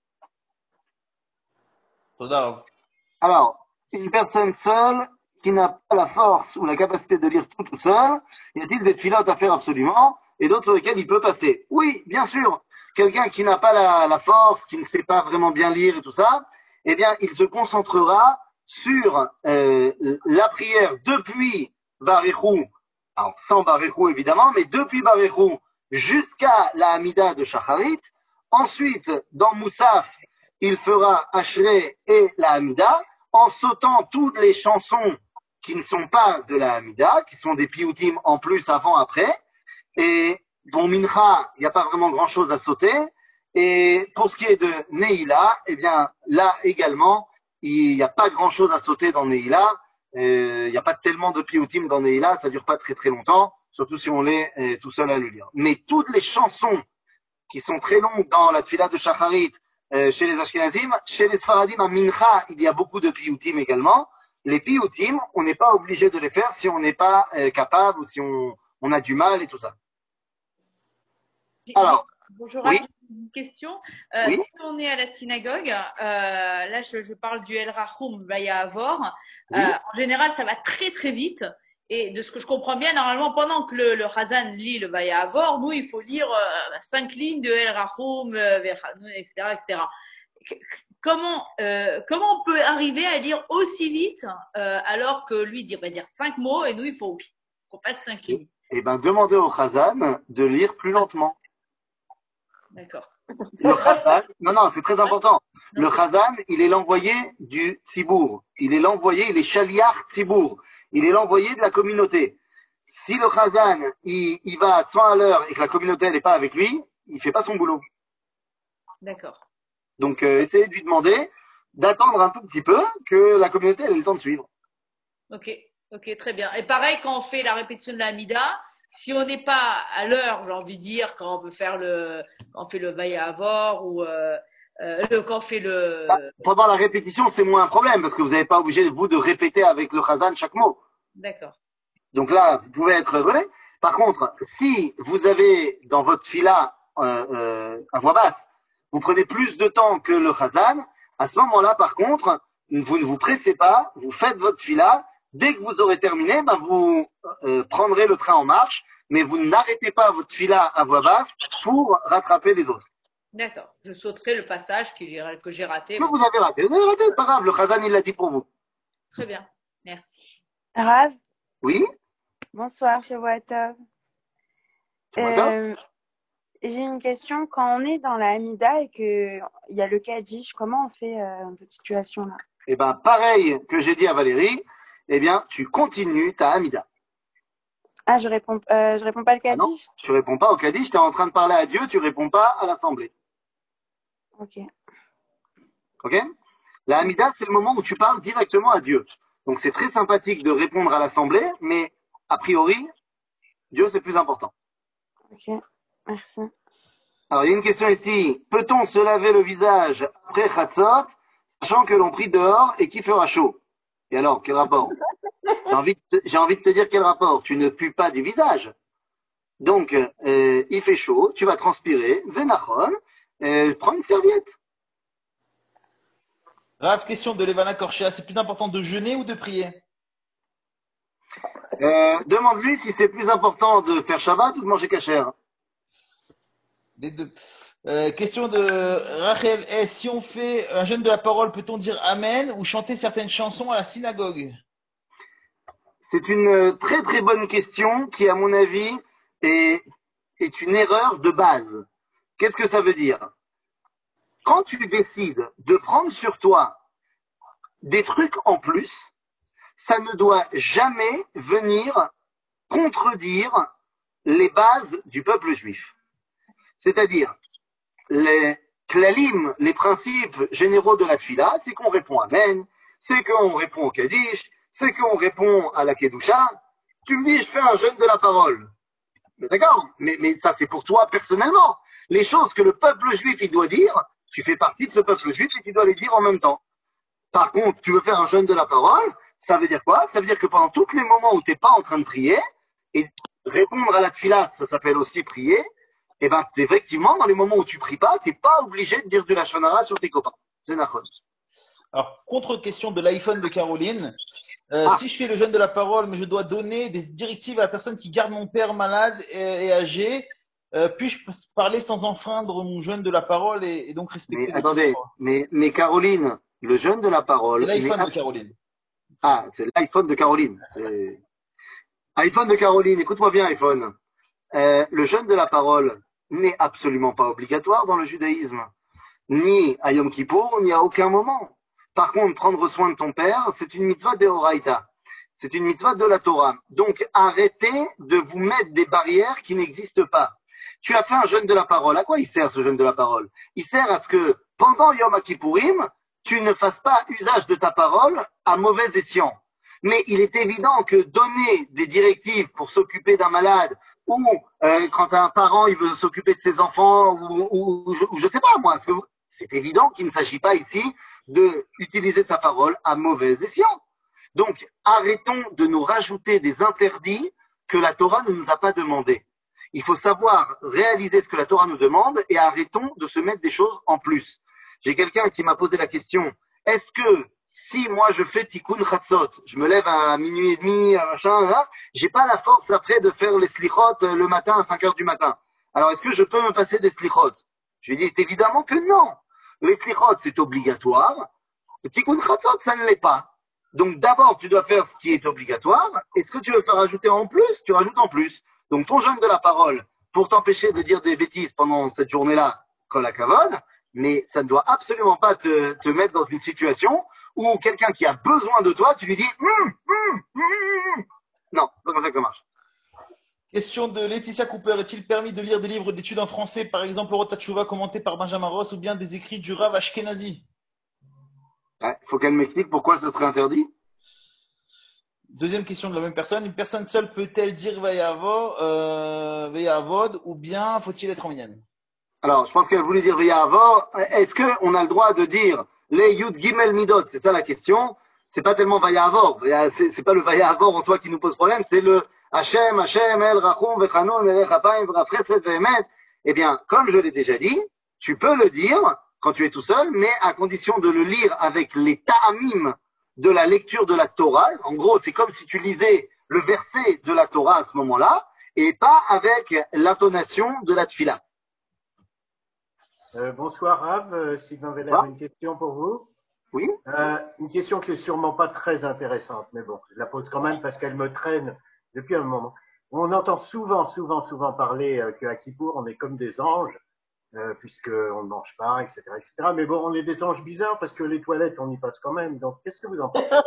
Toda. Alors, une personne seule qui n'a pas la force ou la capacité de lire tout tout seul, y a-t-il des filotes à faire absolument et d'autres sur lesquels il peut passer? Oui, bien sûr. Quelqu'un qui n'a pas la, la force, qui ne sait pas vraiment bien lire et tout ça, eh bien, il se concentrera sur euh, la prière depuis Barichou, alors sans Barichou évidemment, mais depuis Barichou jusqu'à la Hamida de Shacharit. Ensuite, dans Moussaf, il fera Ashrei et la Hamida en sautant toutes les chansons qui ne sont pas de la Hamida, qui sont des piyutim en plus avant, après. Et bon, Mincha, il n'y a pas vraiment grand chose à sauter. Et pour ce qui est de Neila, eh bien, là également, il n'y a pas grand chose à sauter dans Neila. Euh, Il n'y a pas tellement de piyutim dans Neila, ça dure pas très très longtemps, surtout si on l'est euh, tout seul à le lire. Mais toutes les chansons qui sont très longues dans la tfila de Shacharit, euh, chez les Ashkenazim, chez les Sfaradim, à Mincha, il y a beaucoup de piyutim également. Les piyutim, on n'est pas obligé de les faire si on n'est pas euh, capable ou si on, on a du mal et tout ça. Alors, Bonjour, oui. Raph, j'ai une question. Euh, Oui. Si on est à la synagogue, euh, là je, je parle du El Rahum Vaya Avor, euh, Oui. en général ça va très très vite. Et de ce que je comprends bien, normalement pendant que le, le Hazan lit le Vaya Avor, nous il faut lire euh, cinq lignes de El Rahum, euh, et cetera, et cetera. Comment, euh, comment on peut arriver à lire aussi vite euh, alors que lui dit, va dire cinq mots et nous il faut qu'on fasse cinq lignes. Eh ben, demandez au Chazan de lire plus lentement. D'accord. Le Chazan, non, non, c'est très important. Le Chazan, il est l'envoyé du Tzibour. Il est l'envoyé, il est Shaliach Tzibour. Il est l'envoyé de la communauté. Si le Chazan, il, il va à cent à l'heure et que la communauté n'est pas avec lui, il fait pas son boulot. D'accord. Donc, euh, essayez de lui demander d'attendre un tout petit peu que la communauté ait le temps de suivre. Ok, ok, très bien. Et pareil, quand on fait la répétition de la Hamida, si on n'est pas à l'heure, j'ai envie de dire, quand on veut faire le, quand on fait le Vaya Avor ou euh, euh, le- quand on fait le. Bah, pendant la répétition, c'est moins un problème parce que vous n'êtes pas obligé, vous, de répéter avec le Chazan chaque mot. D'accord. Donc là, vous pouvez être heureux. Par contre, si vous avez dans votre fila euh, euh, à voix basse, vous prenez plus de temps que le chazan, à ce moment-là, par contre, vous ne vous pressez pas, vous faites votre fila. Dès que vous aurez terminé, ben vous euh, prendrez le train en marche, mais vous n'arrêtez pas votre fila à voix basse pour rattraper les autres. D'accord. Je sauterai le passage que j'ai que j'ai raté. Mais vous avez raté. Vous avez raté, c'est pas grave. Le chazan, il l'a dit pour vous. Très bien. Merci. Rav, Oui? bonsoir, chez Watov. Euh, J'ai une question. Quand on est dans la Hamida et qu'il y a le Kaddish, comment on fait euh, dans cette situation-là? Eh bien, pareil que j'ai dit à Valérie, eh bien, tu continues ta Hamida. Ah, je réponds, euh, je réponds pas le Ah non, Kaddish? tu réponds pas au Kaddish, tu es en train de parler à Dieu, tu réponds pas à l'Assemblée. Ok. Ok? La Hamida, c'est le moment où tu parles directement à Dieu. Donc, c'est très sympathique de répondre à l'Assemblée, mais a priori, Dieu, c'est plus important. Ok, merci. Alors, il y a une question ici. Peut-on se laver le visage après Chatzot, sachant que l'on prie dehors et qu'il fera chaud? Et alors, quel rapport? J'ai envie, de te, j'ai envie de te dire quel rapport. Tu ne pues pas du visage. Donc, euh, il fait chaud, tu vas transpirer, Zenachon, euh, prends une serviette. Grave question de Levana Korchia, c'est plus important de jeûner ou de prier? Euh, demande-lui si c'est plus important de faire Shabbat ou de manger kasher. Les deux. Euh, question de Rachel S. Si on fait un jeûne de la parole, peut-on dire Amen ou chanter certaines chansons à la synagogue? C'est une très très bonne question qui, à mon avis, est, est une erreur de base. Qu'est-ce que ça veut dire? Quand tu décides de prendre sur toi des trucs en plus, ça ne doit jamais venir contredire les bases du peuple juif. C'est-à-dire, les klalim, les principes généraux de la tfila, c'est qu'on répond Amen, c'est qu'on répond au Kaddish, c'est qu'on répond à la Kedusha. Tu me dis, je fais un jeûne de la parole. D'accord, mais, mais ça c'est pour toi personnellement. Les choses que le peuple juif il doit dire, tu fais partie de ce peuple juif et tu dois les dire en même temps. Par contre, tu veux faire un jeûne de la parole, ça veut dire quoi? Ça veut dire que pendant tous les moments où tu n'es pas en train de prier, et répondre à la tfila, ça s'appelle aussi prier, et ben effectivement, dans les moments où tu pries pas, tu n'es pas obligé de dire du lashon hara sur tes copains. C'est nachon. Alors, contre-question de l'iPhone de Caroline. Euh, Ah. Si je fais le jeûne de la parole, mais je dois donner des directives à la personne qui garde mon père malade et, et âgé, euh, puis-je parler sans enfreindre mon jeûne de la parole et, et donc respecter Mais le attendez, droit? mais, mais Caroline, le jeûne de la parole. C'est l'iPhone n'est de Caroline. Ah, c'est l'iPhone de Caroline. Euh, iPhone de Caroline, écoute-moi bien, iPhone. Euh, le jeûne de la parole n'est absolument pas obligatoire dans le judaïsme, ni à Yom Kippour, ni à aucun moment. Par contre, prendre soin de ton père, c'est une mitzvah d'Eoraita. C'est une mitzvah de la Torah. Donc, arrêtez de vous mettre des barrières qui n'existent pas. Tu as fait un jeûne de la parole. À quoi il sert ce jeûne de la parole? Il sert à ce que, pendant Yom Kippourim, tu ne fasses pas usage de ta parole à mauvais escient. Mais il est évident que donner des directives pour s'occuper d'un malade, ou euh, quand un parent il veut s'occuper de ses enfants, ou, ou, ou, je, ou je sais pas moi, c'est évident qu'il ne s'agit pas ici de utiliser sa parole à mauvais escient. Donc, arrêtons de nous rajouter des interdits que la Torah ne nous a pas demandé. Il faut savoir réaliser ce que la Torah nous demande et arrêtons de se mettre des choses en plus. J'ai quelqu'un qui m'a posé la question, est-ce que si moi je fais tikkun chatzot, je me lève à minuit et demi, machin, là, j'ai pas la force après de faire les slichot le matin à cinq heures du matin. Alors est-ce que je peux me passer des slichot? Je lui ai dit évidemment que non. Les slichot c'est obligatoire, le tikkun chatzot ça ne l'est pas. Donc d'abord tu dois faire ce qui est obligatoire, et ce que tu veux faire rajouter en plus, tu rajoutes en plus. Donc ton jeûne de la parole, pour t'empêcher de dire des bêtises pendant cette journée-là, kol hakavod, mais ça ne doit absolument pas te, te mettre dans une situation où quelqu'un qui a besoin de toi, tu lui dis hum, hum, hum. Non, c'est pas comme ça que ça marche. Question de Laetitia Cooper. Est-il permis de lire des livres d'études en français, par exemple Orot Tchouva commenté par Benjamin Ross, ou bien des écrits du Rav Ashkenazi? Il ouais, faut qu'elle m'explique pourquoi ce serait interdit. Deuxième question de la même personne. Une personne seule peut-elle dire Vayavod, euh, Vayavod ou bien faut-il être en minyan? Alors, je pense qu'elle voulait dire Vayavod. Est-ce qu'on a le droit de dire les Yud Gimel Midot? C'est ça la question. c'est pas tellement Vayavor. C'est, c'est pas le Vayavor en soi qui nous pose problème, c'est le Hachem, Hachem, El Rachum, Vechanoun, El Chapaim, Vrafreset, Vehemet. Eh bien, comme je l'ai déjà dit, tu peux le dire quand tu es tout seul, mais à condition de le lire avec les ta'amim de la lecture de la Torah. En gros, c'est comme si tu lisais le verset de la Torah à ce moment-là, et pas avec l'intonation de la Tfila. Euh, bonsoir Rav, euh, Sylvain Veller, Ah. une question pour vous. Oui. Euh, une question qui est sûrement pas très intéressante, mais bon, je la pose quand même parce qu'elle me traîne depuis un moment. On entend souvent, souvent, souvent parler euh, qu'à Kippour, on est comme des anges, euh, puisqu'on ne mange pas, et cetera, et cetera. Mais bon, on est des anges bizarres parce que les toilettes, on y passe quand même. Donc, qu'est-ce que vous en pensez?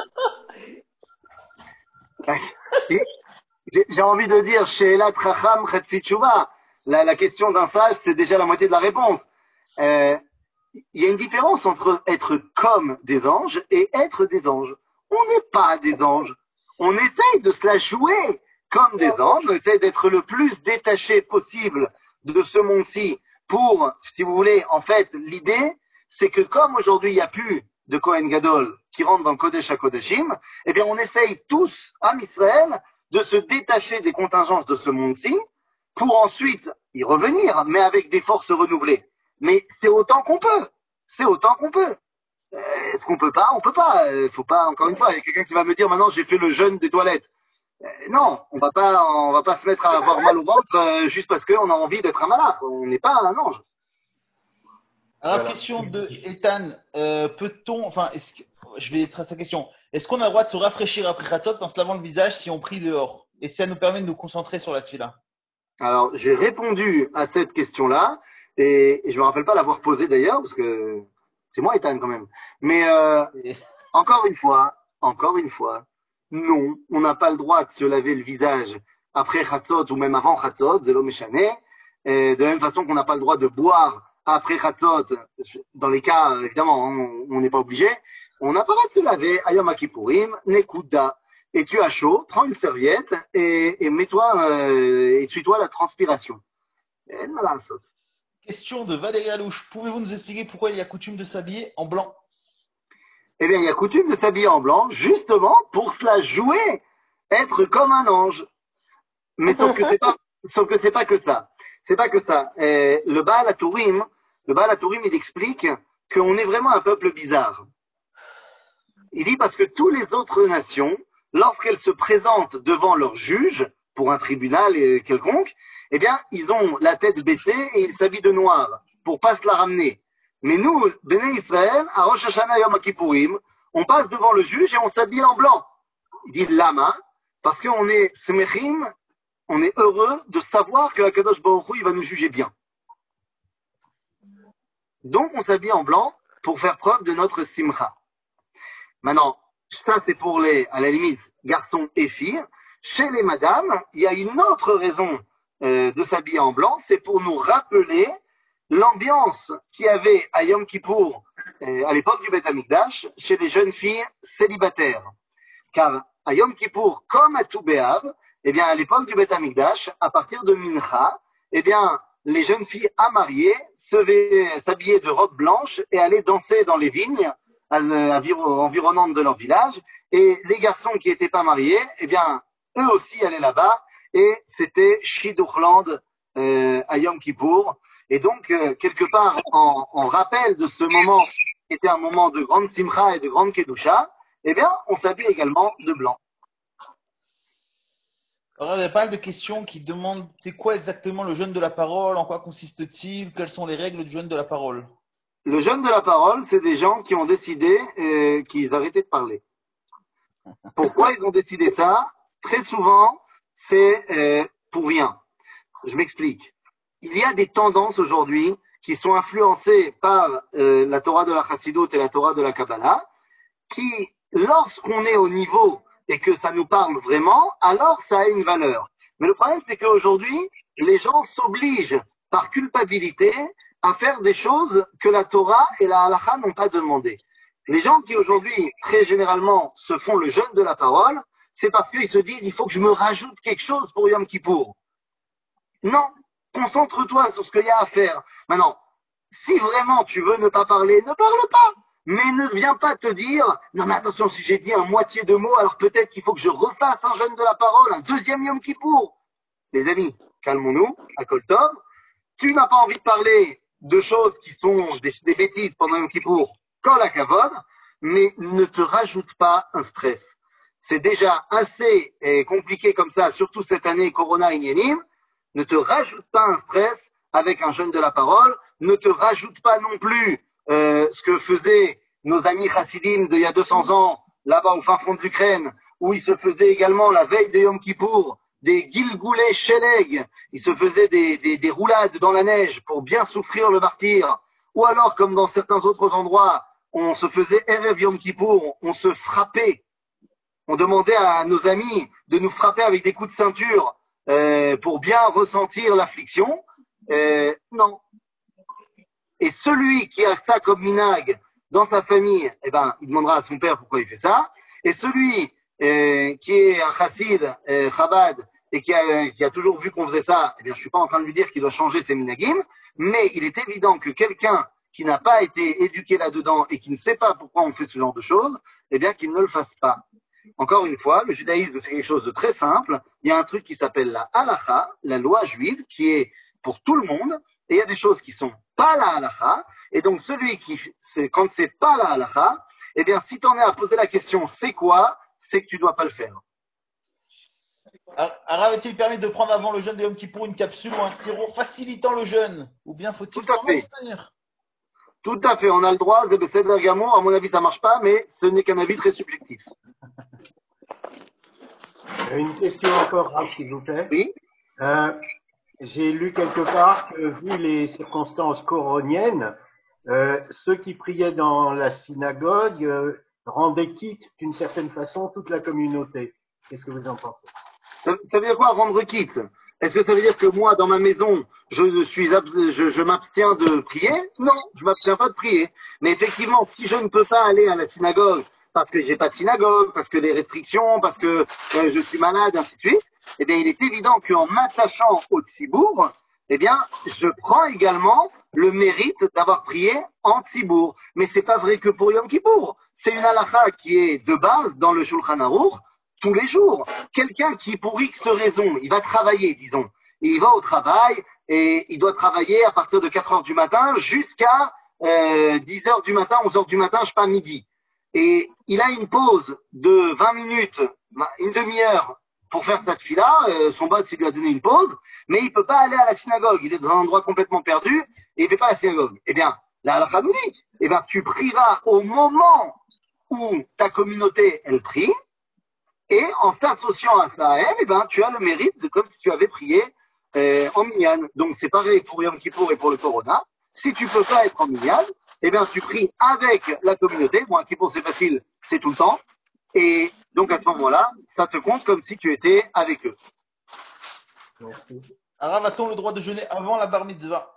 J'ai j'ai envie de dire, She'elat Chacham Chetzi Tshuva. La, la question d'un sage, c'est déjà la moitié de la réponse. Euh, Il y a une différence entre être comme des anges et être des anges. On n'est pas des anges. On essaye de se la jouer comme des anges. On essaye d'être le plus détaché possible de ce monde-ci pour, si vous voulez, en fait, l'idée, c'est que comme aujourd'hui, il n'y a plus de Kohen Gadol qui rentre dans le Kodesh HaKodeshim, eh bien, on essaye tous, à Israël, de se détacher des contingences de ce monde-ci pour ensuite y revenir, mais avec des forces renouvelées. Mais c'est autant qu'on peut. C'est autant qu'on peut. Euh, Est-ce qu'on peut pas? On peut pas. Euh, faut pas, encore une fois, il y a quelqu'un qui va me dire maintenant j'ai fait le jeûne des toilettes. Euh, non, on va pas, on va pas se mettre à avoir mal au ventre euh, juste parce qu'on a envie d'être un malade. On n'est pas un ange. Alors, Voilà. question de Ethan, euh, peut-on, enfin, est-ce que, je vais tracer sa question. Est-ce qu'on a le droit de se rafraîchir après Khatsot en se lavant le visage si on prie dehors? Et ça nous permet de nous concentrer sur la tefila. Alors, j'ai répondu à cette question-là et, et je me rappelle pas l'avoir posée d'ailleurs parce que c'est moi Ethan quand même. Mais euh, Et- encore une fois, encore une fois, non, on n'a pas le droit de se laver le visage après Khatsot ou même avant Khatsot, Zelo Meshane. Et de la même façon qu'on n'a pas le droit de boire après Khatsot, dans les cas, évidemment, on on n'est pas obligé. On n'a pas le droit de se laver, Ayom Kippourim, Nekuda. Et tu as chaud, prends une serviette et, et mets-toi, euh, essuie-toi la transpiration. Et voilà, ça. Question de Valérie Alouche. Pouvez-vous nous expliquer pourquoi il y a coutume de s'habiller en blanc? Eh bien, il y a coutume de s'habiller en blanc, justement, pour se la jouer, être comme un ange. Mais sauf que c'est pas, sauf que c'est pas que ça. C'est pas que ça. Et le Baal HaTurim, le Baal HaTurim, il explique qu'on est vraiment un peuple bizarre. Il dit parce que toutes les autres nations, lorsqu'elles se présentent devant leur juge, pour un tribunal euh, quelconque, eh bien, ils ont la tête baissée et ils s'habillent de noir, pour pas se la ramener. Mais nous, Béné Israël, à Rosh Hashanah Yom Kippourim, on passe devant le juge et on s'habille en blanc. Il dit Lama, parce qu'on est semechim, on est heureux de savoir que Akadosh Baruch Hu, il va nous juger bien. Donc, on s'habille en blanc pour faire preuve de notre simcha. Maintenant, ça c'est pour les, à la limite, garçons et filles. Chez les madames, il y a une autre raison euh, de s'habiller en blanc, c'est pour nous rappeler l'ambiance qu'il y avait à Yom Kippour, euh, à l'époque du Beth Amikdash, chez les jeunes filles célibataires. Car à Yom Kippour, comme à Tou B'Av, eh bien, à l'époque du Beth Amikdash, à partir de Mincha, eh bien, les jeunes filles à marier s'habillaient de robes blanches et allaient danser dans les vignes environnantes de leur village. Et les garçons qui n'étaient pas mariés, eh bien, eux aussi allaient là-bas. Et c'était Shidduchland euh, à Yom Kippour. Et donc, euh, quelque part, en, en rappel de ce moment qui était un moment de grande simcha et de grande kedusha, eh bien, on s'habille également de blanc. Alors, il y a pas mal de questions qui demandent c'est quoi exactement le jeûne de la parole, en quoi consiste-t-il, quelles sont les règles du jeûne de la parole? Le jeûne de la parole, c'est des gens qui ont décidé euh, qu'ils arrêtaient de parler. Pourquoi ils ont décidé ça? Très souvent, c'est euh, pour rien. Je m'explique. Il y a des tendances aujourd'hui qui sont influencées par euh, la Torah de la Chassidut et la Torah de la Kabbalah, qui, lorsqu'on est au niveau et que ça nous parle vraiment, alors ça a une valeur. Mais le problème, c'est qu'aujourd'hui, les gens s'obligent par culpabilité à faire des choses que la Torah et la Halakha n'ont pas demandé. Les gens qui aujourd'hui, très généralement, se font le jeûne de la parole, c'est parce qu'ils se disent, il faut que je me rajoute quelque chose pour Yom Kippour. Non, concentre-toi sur ce qu'il y a à faire. Maintenant, si vraiment tu veux ne pas parler, ne parle pas. Mais ne viens pas te dire, non mais attention, si j'ai dit un moitié de mot, alors peut-être qu'il faut que je refasse un jeûne de la parole, un deuxième Yom Kippour. Les amis, calmons-nous, à Koltov. Tu n'as pas envie de parler de choses qui sont des, des bêtises pendant Yom Kippour, quand la cavode, mais ne te rajoute pas un stress. C'est déjà assez eh, compliqué comme ça, surtout cette année Corona Inyanim. Ne te rajoute pas un stress avec un jeûne de la parole. Ne te rajoute pas non plus euh, ce que faisaient nos amis chassidim d'il y a deux cents ans, là-bas au fin fond de l'Ukraine, où ils se faisaient également la veille de Yom Kippour des gilgoulés sheleg. Ils se faisaient des, des, des roulades dans la neige pour bien souffrir le martyr. Ou alors, comme dans certains autres endroits, on se faisait Erev Yom Kippour, on se frappait. On demandait à nos amis de nous frapper avec des coups de ceinture euh, pour bien ressentir l'affliction. Euh, non. Et celui qui a ça comme minag dans sa famille, eh ben, il demandera à son père pourquoi il fait ça. Et celui euh, qui est un chassid, euh, chabad, et qui a, qui a toujours vu qu'on faisait ça, eh bien, je suis pas en train de lui dire qu'il doit changer ses minagim, mais il est évident que quelqu'un qui n'a pas été éduqué là-dedans et qui ne sait pas pourquoi on fait ce genre de choses, eh bien, qu'il ne le fasse pas. Encore une fois, le judaïsme, c'est quelque chose de très simple. Il y a un truc qui s'appelle la halacha, la loi juive, qui est pour tout le monde. Et il y a des choses qui sont pas la halacha. Et donc, celui qui, c'est, quand c'est pas la halacha, eh bien, si tu en es à poser la question, c'est quoi? C'est que tu dois pas le faire. Arav est-il permis de prendre avant le jeûne de Yom Kippour une capsule ou un sirop facilitant le jeûne? Ou bien faut-il s'en abstenir? Tout à fait, on a le droit, c'est Bergamo, à mon avis ça marche pas, mais ce n'est qu'un avis très subjectif. Une question encore, Rav, s'il vous plaît. Oui. Euh, j'ai lu quelque part que, vu les circonstances coroniennes, euh, ceux qui priaient dans la synagogue euh, rendaient quitte, d'une certaine façon, toute la communauté. Qu'est-ce que vous en pensez? Ça, ça veut dire quoi, rendre quitte? Est-ce que ça veut dire que moi, dans ma maison, je suis, je, je m'abstiens de prier? Non, je m'abstiens pas de prier. Mais effectivement, si je ne peux pas aller à la synagogue parce que j'ai pas de synagogue, parce que les restrictions, parce que euh, je suis malade, ainsi de suite, eh bien, il est évident qu'en m'attachant au tzibour, eh bien, je prends également le mérite d'avoir prié en tzibour. Mais c'est pas vrai que pour Yom Kippour. C'est une halakha qui est de base dans le Shulchan Aruch tous les jours. Quelqu'un qui, pour X raison, il va travailler, disons, et il va au travail et il doit travailler à partir de quatre heures du matin jusqu'à euh, dix heures du matin, onze heures du matin, je sais pas, midi. Et il a une pause de vingt minutes, une demi-heure pour faire cette fila. Euh, son boss, il lui a donné une pause, mais il peut pas aller à la synagogue. Il est dans un endroit complètement perdu et il fait pas la synagogue. Eh bien, la halakha nous dit, eh bien, tu prieras au moment où ta communauté, elle prie, et en s'associant à ça à elle, eh ben, tu as le mérite de comme si tu avais prié euh, en minyan. Donc, c'est pareil pour Yom Kippour et pour le Corona. Si tu peux pas être en minyan, eh bien, tu pries avec la communauté. Bon, un Kippour, c'est facile, c'est tout le temps. Et donc, à ce moment-là, ça te compte comme si tu étais avec eux. Merci. Arav, a-t-on le droit de jeûner avant la bar mitzvah?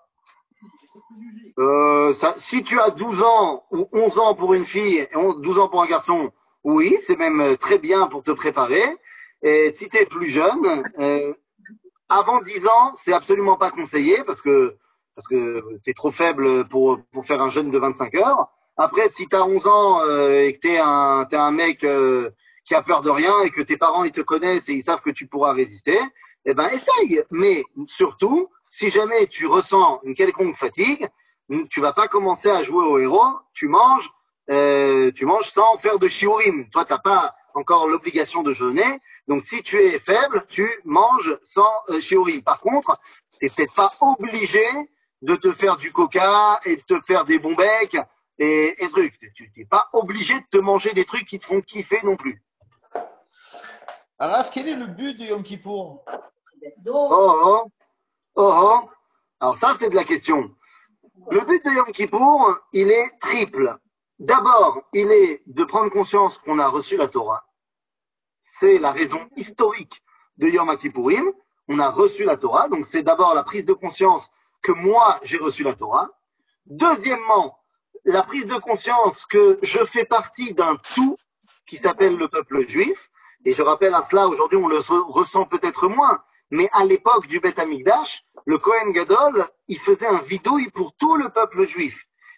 Euh, ça, si tu as douze ans ou onze ans pour une fille et douze ans pour un garçon, oui, c'est même très bien pour te préparer. Et si tu es plus jeune, euh, avant dix ans, c'est absolument pas conseillé parce que parce que tu es trop faible pour pour faire un jeûne de vingt-cinq heures. Après, si tu as onze ans euh, et que tu es un t'es un mec euh, qui a peur de rien et que tes parents ils te connaissent et ils savent que tu pourras résister, eh ben essaye. Mais surtout, si jamais tu ressens une quelconque fatigue, tu vas pas commencer à jouer au héros, tu manges Euh, tu manges sans faire de shiurim. Toi, tu n'as pas encore l'obligation de jeûner. Donc, si tu es faible, tu manges sans euh, shiurim. Par contre, tu n'es peut-être pas obligé de te faire du coca et de te faire des bons becs et, et trucs. Tu n'es pas obligé de te manger des trucs qui te font kiffer non plus. Arav, quel est le but de Yom Kippour? Oh, oh, oh, oh. Alors ça, c'est de la question. Le but de Yom Kippour, il est triple. D'abord, il est de prendre conscience qu'on a reçu la Torah. C'est la raison historique de Yom Kippourim. On a reçu la Torah, donc c'est d'abord la prise de conscience que moi, j'ai reçu la Torah. Deuxièmement, la prise de conscience que je fais partie d'un tout qui s'appelle le peuple juif. Et je rappelle à cela, aujourd'hui, on le ressent peut-être moins, mais à l'époque du Beth Amikdash, le Kohen Gadol, il faisait un vidouille pour tout le peuple juif.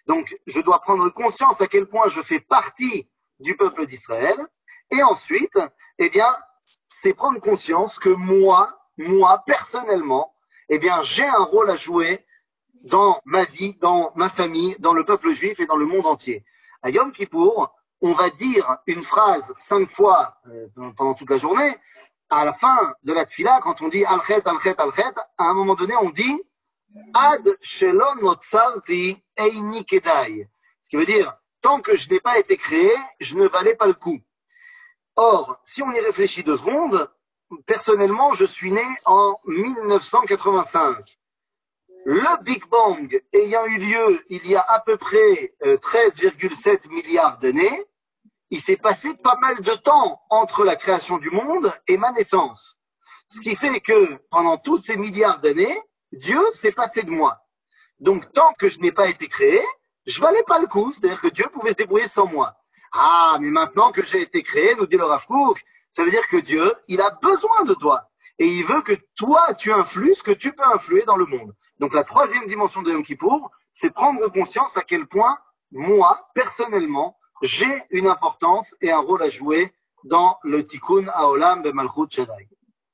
Donc, je dois prendre conscience à quel point je fais partie du peuple d'Israël. Et ensuite, eh bien, c'est prendre conscience que moi, moi, personnellement, eh bien, j'ai un rôle à jouer dans ma vie, dans ma famille, dans le peuple juif et dans le monde entier. À Yom Kippour, on va dire une phrase cinq fois euh, pendant toute la journée. À la fin de la tfila, quand on dit Al-Chet, Al-Chet, Al-Chet, à un moment donné, on dit Ad Shelon Notzarti Eini Kedai. Ce qui veut dire, tant que je n'ai pas été créé, je ne valais pas le coup. Or, si on y réfléchit deux secondes, personnellement, je suis né en mille neuf cent quatre-vingt-cinq. Le Big Bang ayant eu lieu il y a à peu près euh, treize virgule sept milliards d'années, il s'est passé pas mal de temps entre la création du monde et ma naissance. Ce qui fait que pendant tous ces milliards d'années, Dieu s'est passé de moi. Donc, tant que je n'ai pas été créé, je valais pas le coup. C'est-à-dire que Dieu pouvait se débrouiller sans moi. Ah, mais maintenant que j'ai été créé, nous dit le Rav Kook, ça veut dire que Dieu, il a besoin de toi. Et il veut que toi, tu influes ce que tu peux influer dans le monde. Donc, la troisième dimension de Yom Kippour, c'est prendre conscience à quel point, moi, personnellement, j'ai une importance et un rôle à jouer dans le Tikkun Haolam Bemalchut Shaddai.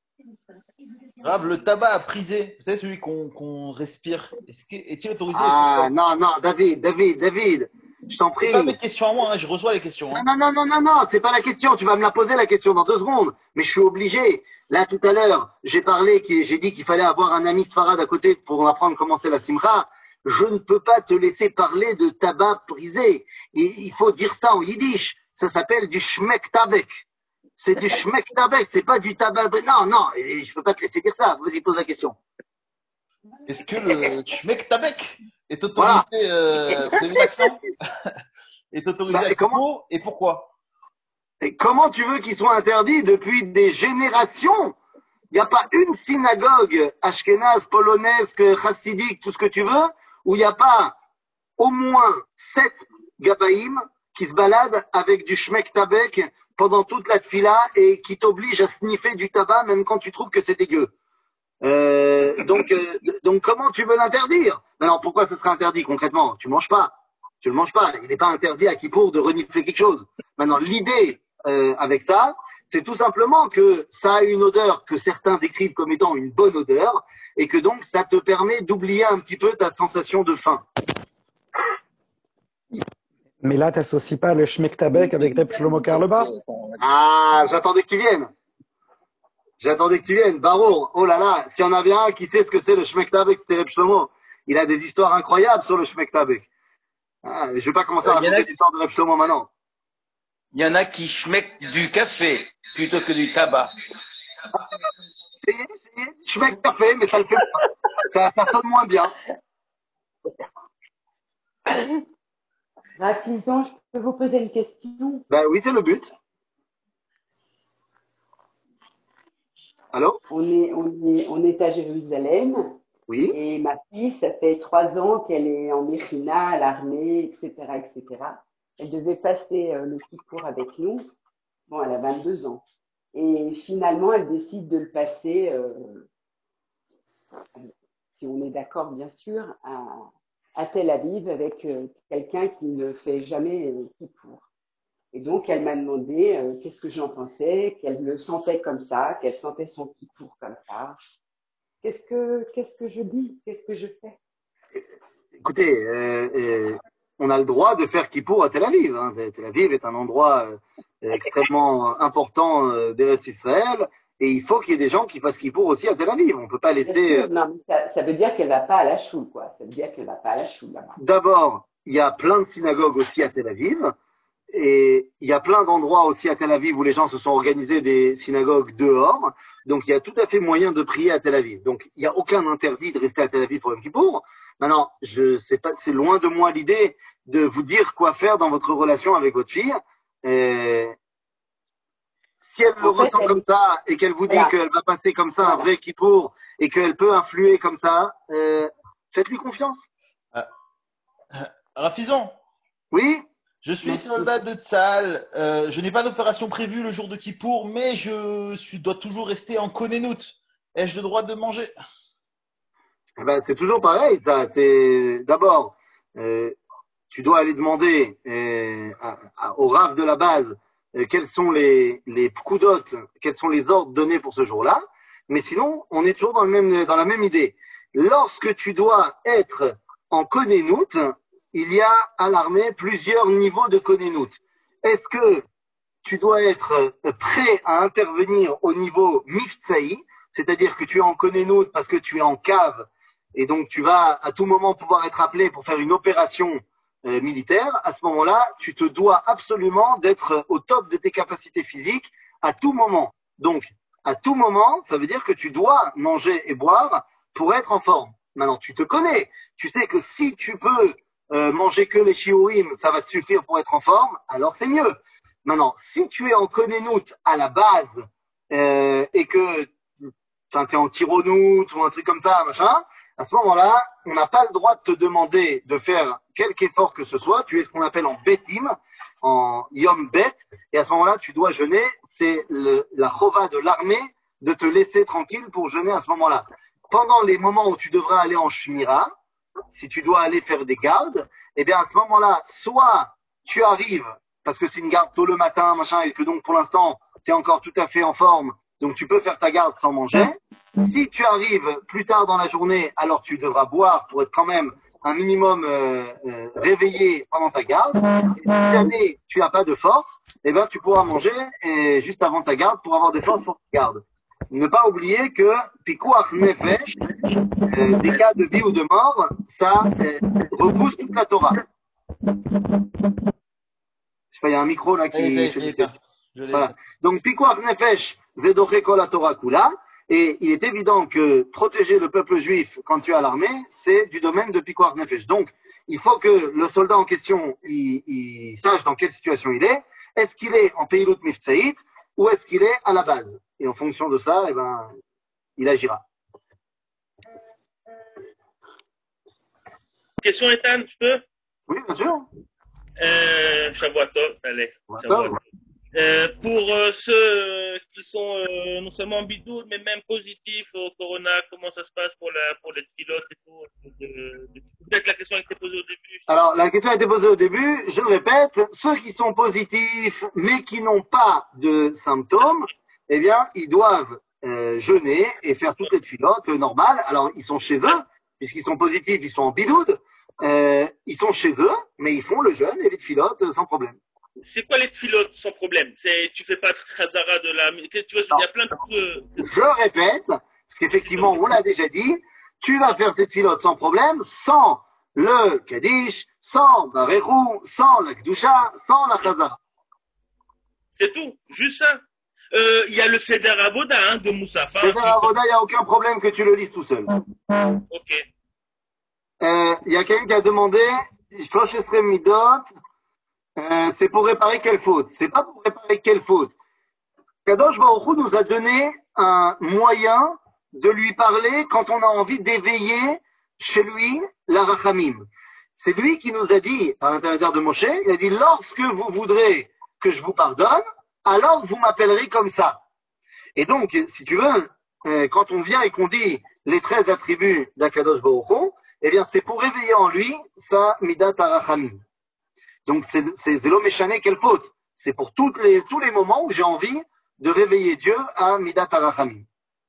Rav, le tabac à priser, c'est celui qu'on qu'on respire. Est-ce que- est-il autorisé? Ah, non, non, David, David, David, je t'en C'est prie. pas mes questions à moi, hein, je reçois les questions. Non, Hein. non, non, non, non, non, c'est pas la question. Tu vas me la poser la question dans deux secondes. Mais je suis obligé. Là, tout à l'heure, j'ai parlé, qui- j'ai dit qu'il fallait avoir un ami Sfarad à côté pour apprendre comment c'est la simcha. Je ne peux pas te laisser parler de tabac brisé. Et il faut dire ça en yiddish. Ça s'appelle du shmek tabek. C'est du shmek tabek, c'est pas du tabac. br- Non, non, et je peux pas te laisser dire ça. Vas-y, pose la question. Est-ce que le Shmek Tabek est autorisé, Voilà. euh, vous avez l'accent est autorisé Bah, à et comment, Kippour et pourquoi? et comment tu veux qu'il soit interdit depuis des générations? Il n'y a pas une synagogue ashkénaze, polonaise, que chassidique, tout ce que tu veux, où il n'y a pas au moins sept gabaïm qui se baladent avec du shmek tabek pendant toute la tfila et qui t'obligent à sniffer du tabac même quand tu trouves que c'est dégueu. Euh, donc, euh, donc comment tu veux l'interdire? Alors pourquoi ce serait interdit concrètement? Tu manges pas, tu le manges pas. Il n'est pas interdit à Kippour de renifler quelque chose. Maintenant, l'idée euh, avec ça, c'est tout simplement que ça a une odeur que certains décrivent comme étant une bonne odeur et que donc ça te permet d'oublier un petit peu ta sensation de faim. Mais là, tu n'associes pas le Shmek Tabek avec Reb Shlomo Karleba? Ah, j'attendais que tu viennes. J'attendais que tu viennes. Barour, oh là là, s'il y en avait un qui sait ce que c'est le Shmek Tabek, c'était Reb Shlomo. Il a des histoires incroyables sur le Shmek Tabek. Ah, mais je vais pas commencer à Il y en a raconter l'histoire de Reb Shlomo maintenant. Il y en a qui schmeckent du café plutôt que du tabac. Essayez, essayez. Shmek café, mais ça le fait pas. Ça, ça sonne moins bien. Rapidement, je peux vous poser une question? Ben oui, c'est le but. Allô? On est, on est, on est à Jérusalem Oui. et ma fille, ça fait trois ans qu'elle est en Mechina, à l'armée, et cetera, et cetera. Elle devait passer euh, le Kippour avec nous. Bon, elle a vingt-deux ans. Et finalement, elle décide de le passer, euh, si on est d'accord, bien sûr, à, à Tel Aviv avec euh, quelqu'un qui ne fait jamais euh, Kippour. Et donc, elle m'a demandé euh, qu'est-ce que j'en pensais, qu'elle le sentait comme ça, qu'elle sentait son Kippour comme ça. Qu'est-ce que, qu'est-ce que je dis? Qu'est-ce que je fais? Écoutez, euh, euh, on a le droit de faire Kippour à Tel Aviv. Hein. Tel Aviv est un endroit euh, extrêmement important euh, d'Eretz Israël. Et il faut qu'il y ait des gens qui fassent Kippour aussi à Tel Aviv. On ne peut pas Bien laisser. sûr, non, mais ça, ça veut dire qu'elle va pas à la choule, quoi. Ça veut dire qu'elle va pas à la choule là-bas. D'abord, il y a plein de synagogues aussi à Tel Aviv. Et il y a plein d'endroits aussi à Tel Aviv où les gens se sont organisés des synagogues dehors. Donc, il y a tout à fait moyen de prier à Tel Aviv. Donc, il n'y a aucun interdit de rester à Tel Aviv pour Yom Kippour. Maintenant, je sais pas, c'est loin de moi l'idée de vous dire quoi faire dans votre relation avec votre fille. Et si elle le En fait, ressent elle, comme ça et qu'elle vous dit voilà, qu'elle va passer comme ça un voilà. vrai Kippour et qu'elle peut influer comme ça, euh, faites-lui confiance. Ah, ah, Rafizan, Oui? je suis Merci. soldat de Tsahal. Euh, je n'ai pas d'opération prévue le jour de Kippour, mais je suis, dois toujours rester en Konenout. Ai-je le droit de manger? Eh ben, c'est toujours pareil, ça. C'est d'abord, euh, tu dois aller demander euh, à, à, au Rav de la base euh, quels sont les, les pkudotes, quels sont les ordres donnés pour ce jour-là. Mais sinon, on est toujours dans, le même, dans la même idée. Lorsque tu dois être en Konenout, il y a à l'armée plusieurs niveaux de Konenout. Est-ce que tu dois être prêt à intervenir au niveau Miftsai, c'est-à-dire que tu es en Konenout parce que tu es en cave et donc tu vas à tout moment pouvoir être appelé pour faire une opération euh, militaire. À ce moment-là, tu te dois absolument d'être au top de tes capacités physiques à tout moment. Donc, à tout moment, ça veut dire que tu dois manger et boire pour être en forme. Maintenant, tu te connais. Tu sais que si tu peux euh, manger que les shiurim, ça va te suffire pour être en forme, alors c'est mieux. Maintenant, si tu es en Konenout à la base euh, et que tu es en Tironout ou un truc comme ça, machin, à ce moment-là, on n'a pas le droit de te demander de faire quelque effort que ce soit. Tu es ce qu'on appelle en betim, en yom bet, et à ce moment-là, tu dois jeûner. C'est le, la chova de l'armée de te laisser tranquille pour jeûner à ce moment-là. Pendant les moments où tu devras aller en shmira, si tu dois aller faire des gardes, eh bien à ce moment-là, soit tu arrives parce que c'est une garde tôt le matin, machin, et que donc pour l'instant, tu es encore tout à fait en forme, donc tu peux faire ta garde sans manger. Si tu arrives plus tard dans la journée, alors tu devras boire pour être quand même un minimum euh, euh, réveillé pendant ta garde. Et si jamais tu n'as pas de force, eh ben tu pourras manger et, juste avant ta garde pour avoir des forces pour ta garde. Ne pas oublier que Pikuach Nefesh, euh, des cas de vie ou de mort, ça euh, repousse toute la Torah. Je sais pas, il y a un micro là qui Oui, fait oui, du voilà. Donc, Pikuach Nefesh, Zedoche Kol HaTorah Kula. Et il est évident que protéger le peuple juif quand tu es à l'armée, c'est du domaine de Pikuach Nefesh. Donc, il faut que le soldat en question, il, il sache dans quelle situation il est. Est-ce qu'il est en Peilut Miftsaït ou est-ce qu'il est à la base? Et en fonction de ça, eh ben, il agira. Question, Ethan, je peux? Oui, bien sûr. Euh, Shavuatov, Alex. Shavuatov. Euh, pour euh, ceux qui sont euh, non seulement en bidoud, mais même positifs au corona, comment ça se passe pour, la, pour les tfilotes et tout? De, de... Peut-être la question a été posée au début. Alors, la question a été posée au début. Je le répète, ceux qui sont positifs, mais qui n'ont pas de symptômes, eh bien, ils doivent euh, jeûner et faire toutes les tfilotes euh, normales. Alors, ils sont chez eux, puisqu'ils sont positifs, ils sont en bidoud. Euh, ils sont chez eux, mais ils font le jeûne et les tfilotes euh, sans problème. C'est quoi les tfilotes sans problème? C'est, tu fais pas de khazara de la... Qu'est-ce que tu veux? Il y a plein de trucs de... Je le répète, parce qu'effectivement, on l'a déjà dit, tu vas faire tes tfilotes sans problème, sans le Kaddish, sans Barechou, sans la Kdusha, sans la khazara. C'est tout, juste ça. Il euh, y a le Seder Avoda hein, de Moussafa. Seder Avoda, il n'y a aucun problème que tu le lises tout seul. Ok. Il euh, y a quelqu'un qui a demandé, Shlosh Esrei Midot, Euh, c'est pour réparer quelle faute? C'est pas pour réparer quelle faute. Kadosh Baruch Hu nous a donné un moyen de lui parler quand on a envie d'éveiller chez lui la rachamim. C'est lui qui nous a dit, par l'intermédiaire de Moshe, il a dit, lorsque vous voudrez que je vous pardonne, alors vous m'appellerez comme ça. Et donc, si tu veux, euh, quand on vient et qu'on dit les treize attributs d'Akadosh Baruch Hu, eh bien, c'est pour réveiller en lui sa midat harachamim. Donc, c'est Zélo Méchané, quelle faute? C'est pour toutes les, tous les moments où j'ai envie de réveiller Dieu à Midat Arachamim.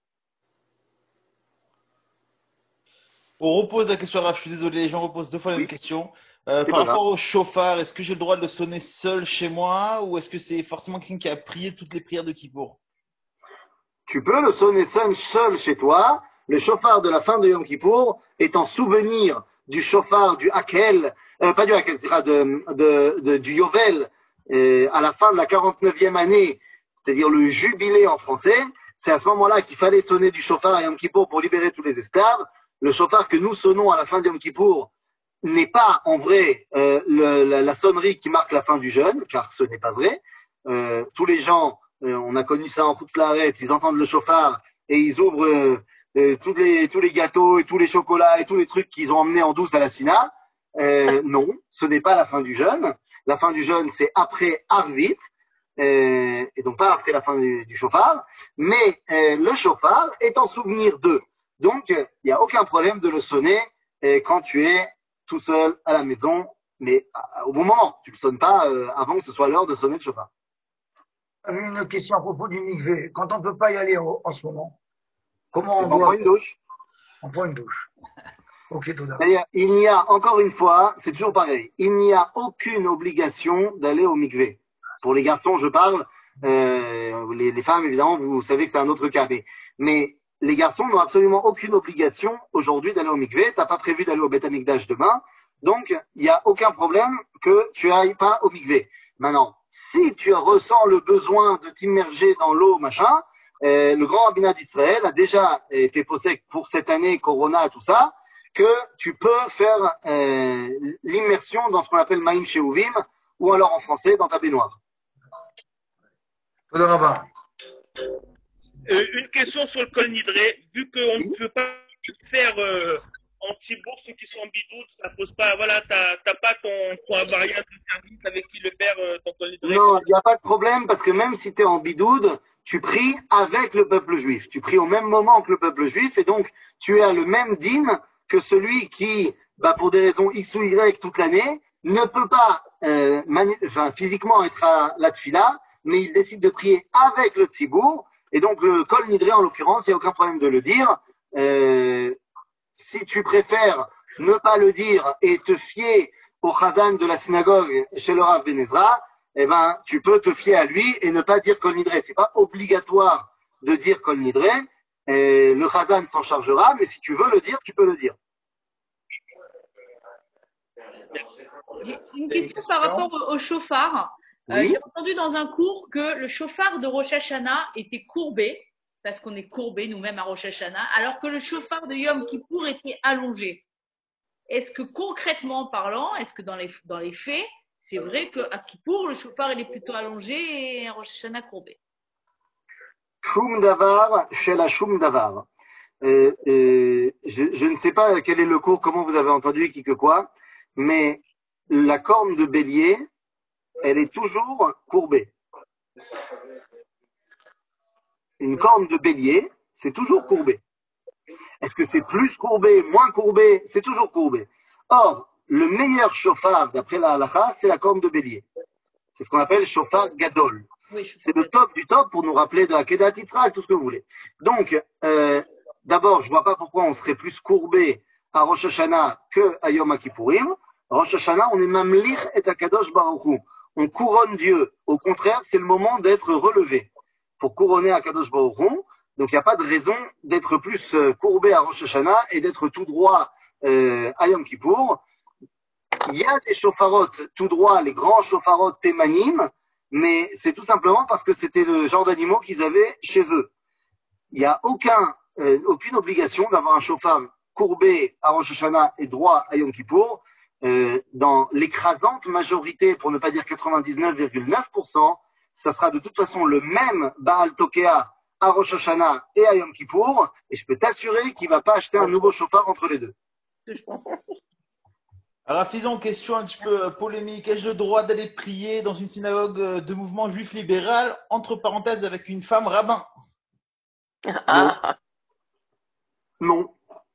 On repose la question, Raph, je suis désolé, les gens reposent deux fois la Oui. même question. Euh, par rapport au chauffard, est-ce que j'ai le droit de le sonner seul chez moi ou est-ce que c'est forcément quelqu'un qui a prié toutes les prières de Kippour? Tu peux le sonner seul, seul chez toi. Le chauffard de la fin de Yom Kippour est en souvenir du chauffard du Hakel, euh, pas du Hakel, c'est de, de, de, du Yovel, euh, à la fin de la quarante-neuvième année, c'est-à-dire le jubilé en français. C'est à ce moment-là qu'il fallait sonner du chauffard à Yom Kippour pour libérer tous les esclaves. Le chauffard que nous sonnons à la fin de Yom Kippour n'est pas en vrai euh, le, la, la sonnerie qui marque la fin du jeûne, car ce n'est pas vrai. Euh, tous les gens, euh, on a connu ça en Koutz-Laaretz, ils entendent le chauffard et ils ouvrent euh, euh, tous, les, tous les gâteaux et tous les chocolats et tous les trucs qu'ils ont emmenés en douce à la Sina. Euh, non, ce n'est pas la fin du jeûne. La fin du jeûne, c'est après Arvit, euh, et donc pas après la fin du, du chauffard, mais euh, le chauffard est en souvenir d'eux. Donc, il n'y a aucun problème de le sonner euh, quand tu es tout seul à la maison mais au bon moment. Tu ne le sonnes pas euh, avant que ce soit l'heure de sonner le chauffard. Une question à propos du mikvé. Quand on ne peut pas y aller en, en ce moment, comment on, on doit... prend une douche. On prend une douche. Ok, tout d'accord. C'est-à-dire, il n'y a, encore une fois, c'est toujours pareil, il n'y a aucune obligation d'aller au mikvé. Pour les garçons, je parle, euh, les, les femmes, évidemment, vous savez que c'est un autre cas. Mais, mais les garçons n'ont absolument aucune obligation aujourd'hui d'aller au mikvé. T'as pas prévu d'aller au Beth Amikdash demain. Donc, il n'y a aucun problème que tu ailles pas au mikvé. Maintenant, si tu ressens le besoin de t'immerger dans l'eau, machin, euh, le grand rabbinat d'Israël a déjà été posé pour cette année, Corona, tout ça, que tu peux faire euh, l'immersion dans ce qu'on appelle Maïm Sheuvim, ou alors en français, dans ta baignoire. Euh, une question sur le col nidré. Vu qu'on ne peut pas faire euh, en Tibourg, ceux qui sont en bidoute, ça pose pas, voilà, t'as pas ton, ton variant de service avec qui le faire, euh, ton col nidré. Non, il n'y a pas de problème, parce que même si tu es en bidoude, tu pries avec le peuple juif. Tu pries au même moment que le peuple juif, et donc tu as le même din que celui qui, bah, pour des raisons X ou Y toute l'année, ne peut pas euh, enfin, physiquement être à la tfila, mais il décide de prier avec le tzibour. Et donc le kol nidré, en l'occurrence, il n'y a aucun problème de le dire. Euh, si tu préfères ne pas le dire et te fier au chazan de la synagogue chez le Rav Ben Ezra, eh ben, tu peux te fier à lui et ne pas dire kol nidré. C'est pas obligatoire de dire kol nidré. Et le chazan s'en chargera, mais si tu veux le dire, tu peux le dire. J'ai une question par rapport au, au chauffard. Euh, Oui. J'ai entendu dans un cours que le chauffard de Rosh Hashanah était courbé, parce qu'on est courbé nous-mêmes à Rosh Hashanah, alors que le chauffard de Yom Kippour était allongé. Est-ce que concrètement parlant, est-ce que dans les, dans les faits, c'est vrai qu'à Kippour, le chauffard il est plutôt allongé et à Rosh Hashanah courbé? Shum davar chez la shum davar. Euh, euh, je, je ne sais pas quel est le cours, comment vous avez entendu, qui que quoi, mais la corne de bélier, elle est toujours courbée. Une corne de bélier, c'est toujours courbé. Est-ce que c'est plus courbé, moins courbé? C'est toujours courbé. Or, le meilleur chauffard, d'après la halakha, c'est la corne de bélier. C'est ce qu'on appelle chauffard gadol. Oui, c'est le top du top pour nous rappeler de Akedat Yitzhak, tout ce que vous voulez. Donc, euh, d'abord, je vois pas pourquoi on serait plus courbé à Rosh Hashanah que à Yom Kippourim. Rosh Hashanah, on est mamlich et Akadosh Baruch Hu. On couronne Dieu. Au contraire, c'est le moment d'être relevé pour couronner Akadosh Baruch Hu. Donc, il n'y a pas de raison d'être plus courbé à Rosh Hashanah et d'être tout droit euh, à Yom Kippour. Il y a des chauffarots tout droit, les grands chauffarots témanim, mais c'est tout simplement parce que c'était le genre d'animaux qu'ils avaient chez eux. Il n'y a aucun, euh, aucune obligation d'avoir un chauffard courbé à Rosh Hashanah et droit à Yom Kippour. Euh, dans l'écrasante majorité, pour ne pas dire quatre-vingt-dix-neuf virgule neuf pour cent, ça sera de toute façon le même Baal Tokea à Rosh Hashanah et à Yom Kippour, et je peux t'assurer qu'il ne va pas acheter un nouveau chauffard entre les deux. Rafizan, question un petit peu polémique. Ai-je le droit d'aller prier dans une synagogue de mouvement juif libéral, entre parenthèses, avec une femme rabbin? Non. Non.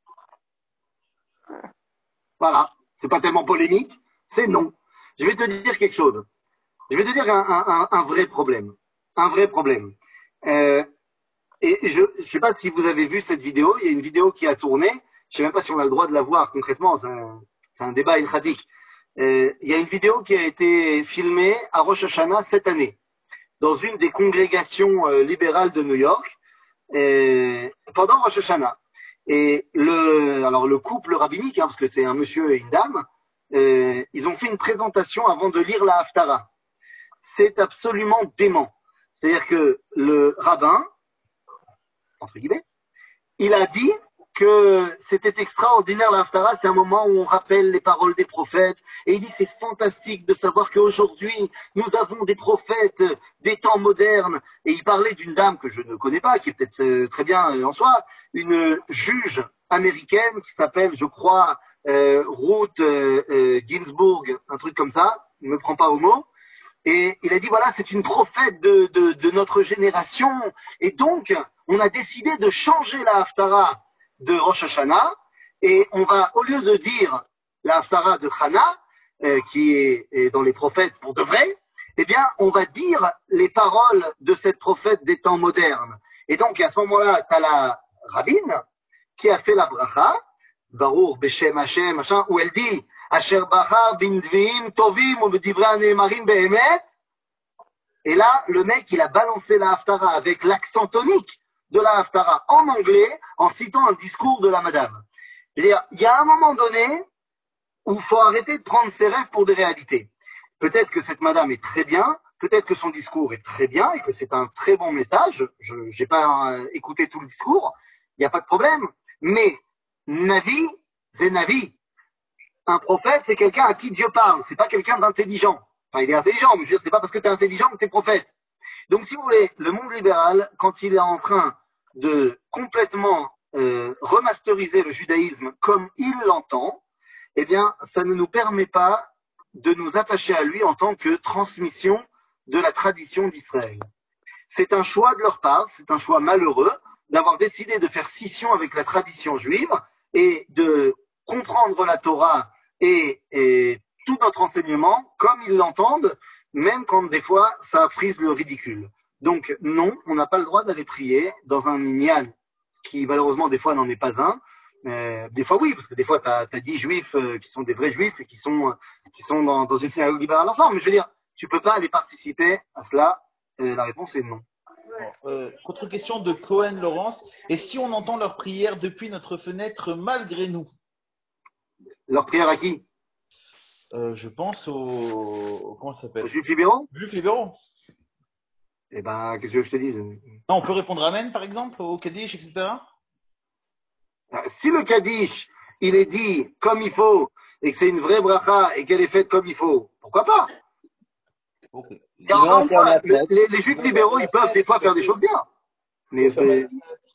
Voilà. C'est pas tellement polémique, c'est non. Je vais te dire quelque chose. Je vais te dire un, un, un vrai problème. Un vrai problème. Euh, et je ne sais pas si vous avez vu cette vidéo. Il y a une vidéo qui a tourné. Je ne sais même pas si on a le droit de la voir concrètement. C'est un, c'est un débat ilchadik. Euh, il y a une vidéo qui a été filmée à Rosh Hashanah cette année, dans une des congrégations euh, libérales de New York, euh, pendant Rosh Hashanah. Et le, alors le couple rabbinique, hein, parce que c'est un monsieur et une dame, euh, ils ont fait une présentation avant de lire la Haftara. C'est absolument dément. C'est-à-dire que le rabbin, entre guillemets, il a dit que c'était extraordinaire la Haftara, c'est un moment où on rappelle les paroles des prophètes, et il dit c'est fantastique de savoir qu'aujourd'hui nous avons des prophètes des temps modernes, et il parlait d'une dame que je ne connais pas, qui est peut-être très bien en soi, une juge américaine qui s'appelle, je crois, euh, Ruth euh, euh, Ginsburg, un truc comme ça, ne me prends pas au mot, et il a dit voilà, c'est une prophète de, de, de notre génération, et donc on a décidé de changer la Haftara de Rosh Hashanah, et on va, au lieu de dire la Haftara de Chana, euh, qui est, est dans les prophètes pour de vrai, eh bien, on va dire les paroles de cette prophète des temps modernes. Et donc, à ce moment-là, tu as la rabbine qui a fait la bracha, Baruch Beshem Hashem, machin, où elle dit Asher Bacha bin Dviim Tovim ou B'divrei Anemarim Be'emet. Et là, le mec, il a balancé la Haftara avec l'accent tonique de la Haftara en anglais en citant un discours de la madame. C'est-à-dire, il y a un moment donné où il faut arrêter de prendre ses rêves pour des réalités. Peut-être que cette madame est très bien, peut-être que son discours est très bien et que c'est un très bon message. Je n'ai pas euh, écouté tout le discours, il n'y a pas de problème. Mais Navi, c'est Navi. Un prophète, c'est quelqu'un à qui Dieu parle, c'est pas quelqu'un d'intelligent. Enfin, il est intelligent, mais je veux dire, c'est pas parce que tu es intelligent que tu es prophète. Donc, si vous voulez, le monde libéral, quand il est en train de complètement euh, remasteriser le judaïsme comme il l'entend, eh bien, ça ne nous permet pas de nous attacher à lui en tant que transmission de la tradition d'Israël. C'est un choix de leur part, c'est un choix malheureux d'avoir décidé de faire scission avec la tradition juive et de comprendre la Torah et, et tout notre enseignement comme ils l'entendent, même quand des fois ça frise le ridicule. Donc non, on n'a pas le droit d'aller prier dans un minyan qui malheureusement des fois n'en est pas un. Euh, des fois oui, parce que des fois tu as dix juifs euh, qui sont des vrais juifs et qui sont, euh, qui sont dans, dans une synagogue libérale ensemble. Mais je veux dire, tu peux pas aller participer à cela. Euh, la réponse est non. Euh, autre question de Cohen Laurence. Et si on entend leur prière depuis notre fenêtre malgré nous? Leur prière à qui? euh, Je pense aux… Comment ça s'appelle? Aux juifs libéraux? Juifs libéraux. Eh ben, qu'est-ce que je te dise? Non, on peut répondre Amen, par exemple, au Kaddish, et cetera. Si le Kaddish, il est dit comme il faut, et que c'est une vraie bracha, et qu'elle est faite comme il faut, pourquoi pas? Okay. Et encore une fois, le, les, les juifs libéraux, ils peuvent des fois faire des choses bien. Mais, mais...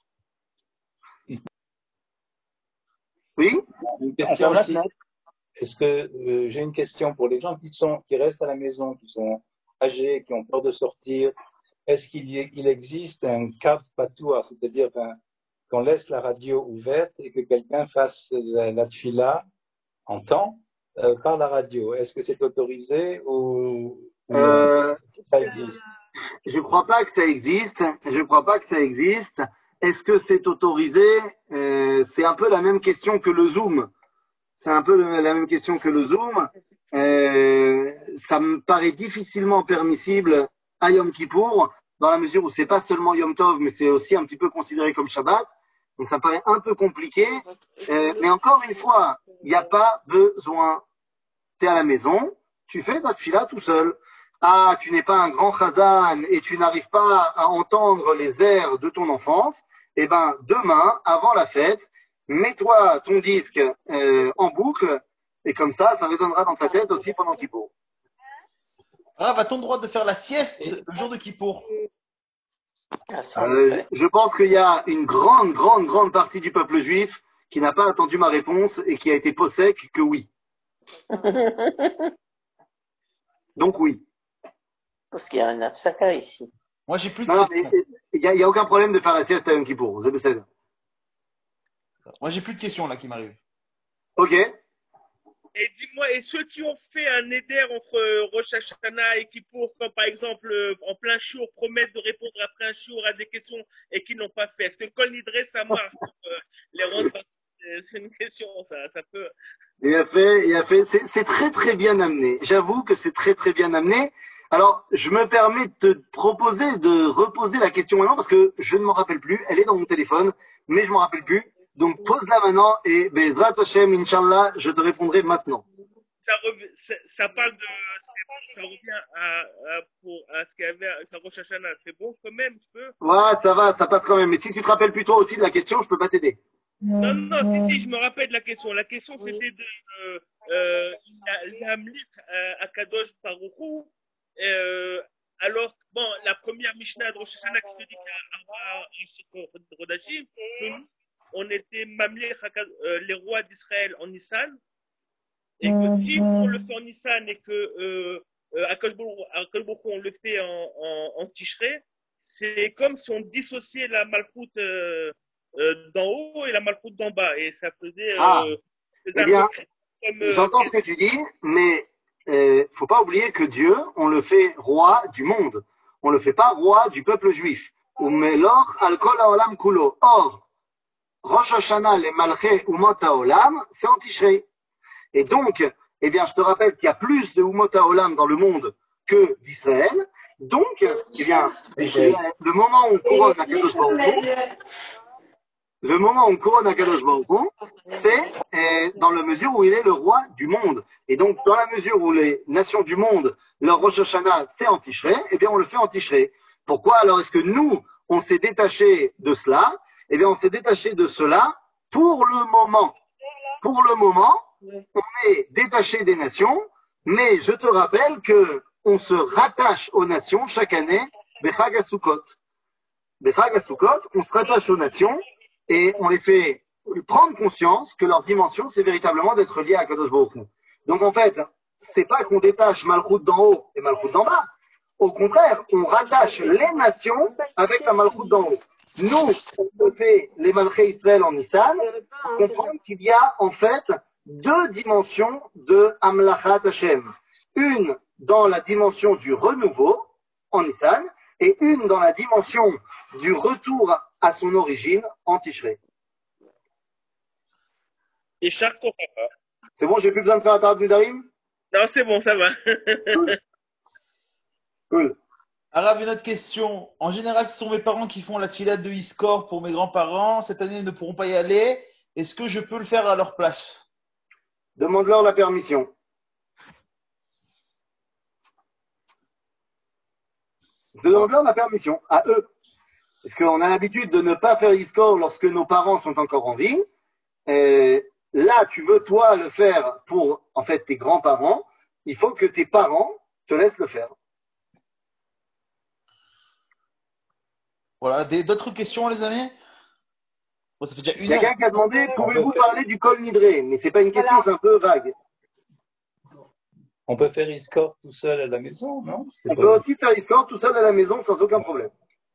Oui? Une question aussi. Est-ce que euh, j'ai une question pour les gens qui sont qui restent à la maison, qui sont âgés, qui ont peur de sortir. Est-ce qu'il y, il existe un cadre patois, c'est-à-dire un, qu'on laisse la radio ouverte et que quelqu'un fasse la, la tfila en temps euh, par la radio? Est-ce que c'est autorisé ou, ou euh, ça existe? Je ne crois pas que ça existe. Je ne crois pas que ça existe. Est-ce que c'est autorisé? euh, C'est un peu la même question que le Zoom. C'est un peu le, la même question que le Zoom. Euh, ça me paraît difficilement permissible à Yom Kippour, dans la mesure où c'est pas seulement Yom Tov, mais c'est aussi un petit peu considéré comme Shabbat. Donc ça paraît un peu compliqué. Euh, mais encore une fois, il n'y a pas besoin. Tu es à la maison, tu fais ta tfila tout seul. Ah, tu n'es pas un grand chazan et tu n'arrives pas à entendre les airs de ton enfance. Eh ben, demain, avant la fête, mets-toi ton disque euh, en boucle et comme ça, ça résonnera dans ta tête aussi pendant Kippour. Ah, va-t-on le droit de faire la sieste le jour de Kippour? euh, Je pense qu'il y a une grande, grande, grande partie du peuple juif qui n'a pas attendu ma réponse et qui a été possèque que oui. Donc oui. Parce qu'il y a un afsaka ici. Moi, j'ai plus de non, questions. Il n'y a, a aucun problème de faire la sieste à Yom Kippour. Je le sais. Moi, j'ai plus de questions là qui m'arrivent. Ok. Et dis-moi, et ceux qui ont fait un éder entre Rosh Hashanah et Kippour, comme par exemple en plein jour, promettent de répondre après un jour à des questions et qui n'ont pas fait, est-ce que Kol Nidre, ça marche pour euh, les rendre? C'est une question, ça, ça peut. Il a fait, il a fait. C'est, c'est très très bien amené. J'avoue que c'est très très bien amené. Alors, je me permets de te proposer de reposer la question maintenant parce que je ne m'en rappelle plus. Elle est dans mon téléphone, mais je ne m'en rappelle plus. Donc, pose-la maintenant et Bezrat Hashem, Inch'Allah, je te répondrai maintenant. Ça, rev... ça, ça parle de. Ça revient à, à, pour, à ce qu'il y avait à Rosh Hashanah. C'est bon quand même, je peux? Ouais, ça va, ça passe quand même. Mais si tu te rappelles plus toi aussi de la question, je peux pas t'aider. Non, non, si, si, je me rappelle de la question. La question, c'était de. Euh, euh, L'Amlit à Kadosh Baruch. Euh, alors, bon, la première Mishnah de Rosh Hashanah qui se dit qu'il y a un Rodashim, on était Mamlech, euh, les rois d'Israël en Nissan, et que si on le fait en Nissan et que euh, Akadosh Baruch Hu, on le fait en, en, en Tishrei, c'est comme si on dissociait la malchoute euh, euh, d'en haut et la malchoute d'en bas, et ça faisait. Euh, ah, faisait eh bien, comme, euh, j'entends ce que tu dis, mais ne faut pas oublier que Dieu, on le fait roi du monde. On ne le fait pas roi du peuple juif. Umelor al kol haolam kulo. Or, Rosh Hashanah le malché umot haolam, c'est en Tishrei. Et donc, eh bien, je te rappelle qu'il y a plus de umot haolam dans le monde que d'Israël. Donc, eh bien, le moment où on couronne Akadosh Baruch Hu, le moment où on couronne Akadosh Baruch Hu, c'est eh, dans la mesure où il est le roi du monde. Et donc, dans la mesure où les nations du monde, leur Rosh Hashanah, c'est en Tishrei, eh bien, on le fait en Tishrei. Pourquoi alors est-ce que nous, on s'est détaché de cela? Eh bien, on s'est détaché de cela pour le moment. Pour le moment, on est détaché des nations, mais je te rappelle que on se rattache aux nations chaque année, Bechag HaSukkot. Bechag HaSukkot, on se rattache aux nations et on les fait prendre conscience que leur dimension, c'est véritablement d'être lié à Kadosh Baruch Hu. Donc en fait, c'est pas qu'on détache Malchut d'en haut et Malchut d'en bas. Au contraire, on rattache les nations avec la Malchut d'en haut. Nous, on fait les Malchei Israël en Nissan, pour comprendre qu'il y a en fait deux dimensions de Amlachat Hashem. Une dans la dimension du renouveau en Nissan et une dans la dimension du retour à son origine en Tishrei. Et chaque Korah. C'est bon, j'ai plus besoin de faire Atarat Nedarim? Non, c'est bon, ça va. Cool. Arabe, une autre question. En général, ce sont mes parents qui font la tfila de Iskor pour mes grands-parents. Cette année, ils ne pourront pas y aller. Est-ce que je peux le faire à leur place? Demande-leur la permission. Demande-leur la permission, à eux. Parce qu'on a l'habitude de ne pas faire Iskor lorsque nos parents sont encore en vie. Et là, tu veux, toi, le faire pour, en fait, tes grands-parents. Il faut que tes parents te laissent le faire. Voilà, des- d'autres questions, les amis? Bon, ça fait déjà Il une y a heure. quelqu'un qui a demandé, pouvez-vous parler du Kol Nidré? Mais c'est pas une question, c'est un peu vague. On peut faire Iskor tout seul à la maison, non? C'est On pas- peut aussi faire Iskor tout seul à la maison sans aucun problème.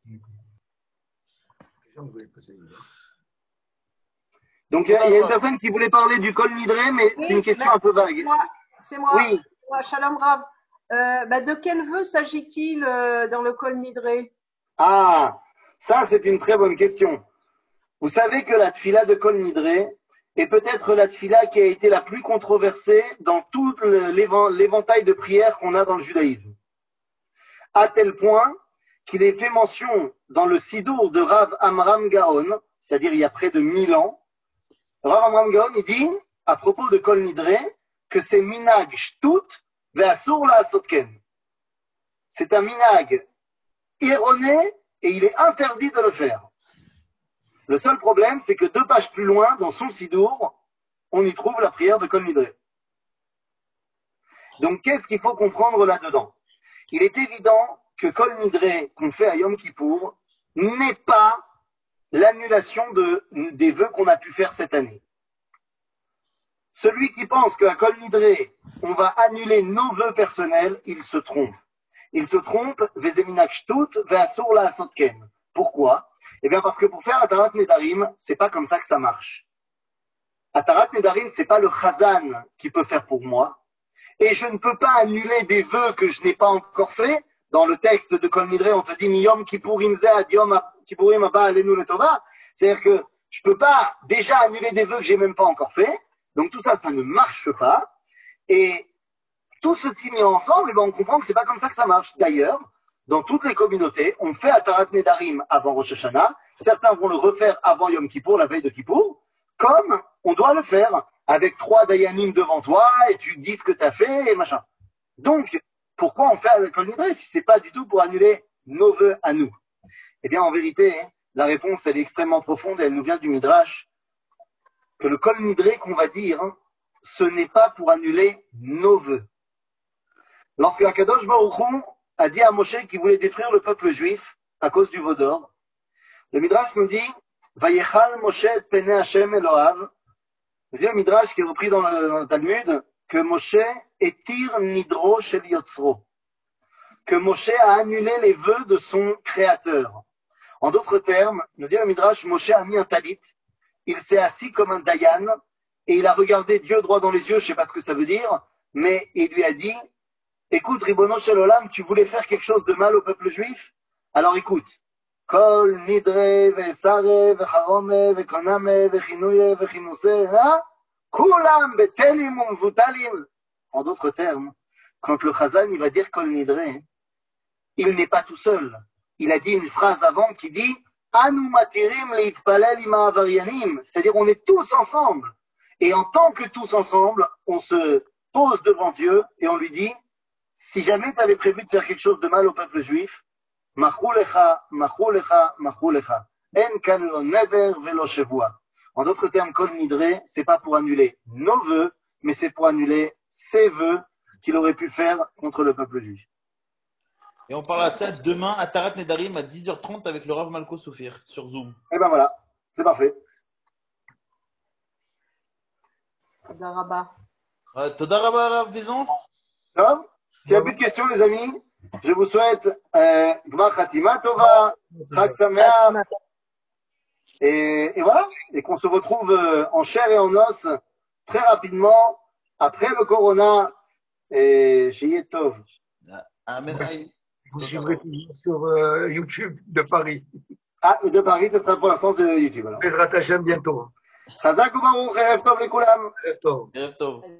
Donc il y, a il y a une personne qui voulait parler du Kol Nidré, mais c'est une question un peu vague. C'est moi, c'est moi, Oui. c'est moi, Shalom Rav. Euh, bah, de quel vœu s'agit-il euh, dans le Kol Nidré? Ah, ça c'est une très bonne question. Vous savez que la tfila de Kol Nidré est peut-être la tfila qui a été la plus controversée dans tout le- l'évan- l'éventail de prières qu'on a dans le judaïsme. À tel point qu'il est fait mention dans le Sidour de Rav Amram Gaon, c'est-à-dire il y a près de mille ans. Rav Amram Gaon, il dit, à propos de Kol Nidré, que c'est minag shtut ve'asur la'asotken. C'est un minag erroné et il est interdit de le faire. Le seul problème, c'est que deux pages plus loin, dans son Sidour, on y trouve la prière de Kol Nidré. Donc, qu'est-ce qu'il faut comprendre là-dedans? Il est évident que Kol Nidré qu'on fait à Yom Kippour n'est pas l'annulation de, des vœux qu'on a pu faire cette année. Celui qui pense qu'à Kol Nidré, on va annuler nos vœux personnels, il se trompe. Il se trompe, Vezeminak Shtut, Ve'asur la'asotken. Pourquoi? Eh bien, parce que pour faire Atarat Nedarim, c'est pas comme ça que ça marche. Atarat Nedarim, c'est pas le Chazan qui peut faire pour moi. Et je ne peux pas annuler des vœux que je n'ai pas encore faits. Dans le texte de Kol Nidré, on te dit Miyom Kippourim Ze ad Yom Kippourim Haba Alenu Letova. C'est-à-dire que je peux pas déjà annuler des vœux que j'ai même pas encore faits. Donc tout ça, ça ne marche pas. Et tout ceci mis ensemble, eh ben, on comprend que c'est pas comme ça que ça marche. D'ailleurs, dans toutes les communautés, on fait Atarat Nedarim avant Rosh Hashanah. Certains vont le refaire avant Yom Kippour, la veille de Kippour, comme on doit le faire avec trois dayanim devant toi et tu dis ce que tu as fait et machin. Donc, pourquoi on fait avec Kol Nidré si c'est pas du tout pour annuler nos vœux à nous? Eh bien, en vérité, la réponse, elle est extrêmement profonde et elle nous vient du Midrash, que le Kol Nidré qu'on va dire, ce n'est pas pour annuler nos vœux. Lorsque Akadosh Baruch Hu a dit à Moshe qu'il voulait détruire le peuple juif à cause du veau d'or, le Midrash nous dit Vayechal Moshe et Pene Hashem Eloav. Il dit le Midrash qui est repris dans le, dans le Talmud que Moshe étire Nidro Shel Yotzro, que Moshe a annulé les vœux de son créateur. En d'autres termes, nous dit le Midrash, Moshe a mis un talit, il s'est assis comme un dayan et il a regardé Dieu droit dans les yeux, je ne sais pas ce que ça veut dire, mais il lui a dit, écoute, Ribono Shel Olam, tu voulais faire quelque chose de mal au peuple juif? Alors écoute. Kol nidre ve'sare ve'charome ve'koname ve'chinouye ve'chinousse, hein? Kulam betelim umvutalim. En d'autres termes, quand le Chazan il va dire Kol nidre, il n'est pas tout seul. Il a dit une phrase avant qui dit Anu matirim leitpalel ima avarianim, c'est-à-dire on est tous ensemble. Et en tant que tous ensemble, on se pose devant Dieu et on lui dit si jamais tu avais prévu de faire quelque chose de mal au peuple juif, Machou lecha, machou lecha, machou lecha. En kan lo neder velo shevua. En d'autres termes, Kol Nidre, c'est pas pour annuler nos vœux, mais c'est pour annuler ses vœux qu'il aurait pu faire contre le peuple juif. Et on parlera de ça demain à Tarat Nedarim à dix heures trente avec le Rav Malko Soufir sur Zoom. Et ben voilà, c'est parfait. Toda Rabba. Euh, Toda Rabba, Rav Vizon. Non? S'il n'y a plus de questions, les amis, je vous souhaite euh, Gmar Khatima Tova, Chag Sameach, et, et voilà, et qu'on se retrouve euh, en chair et en os très rapidement après le Corona et chez Tov. Amen. Vous suivrez sur euh, YouTube de Paris. Ah, de Paris, ça sera pour l'instant de YouTube. Alors. Bezrat Hashem bientôt. Chazak ou Baruch, Erev Tov, les Kulam. Erev Tov. Erev Tov.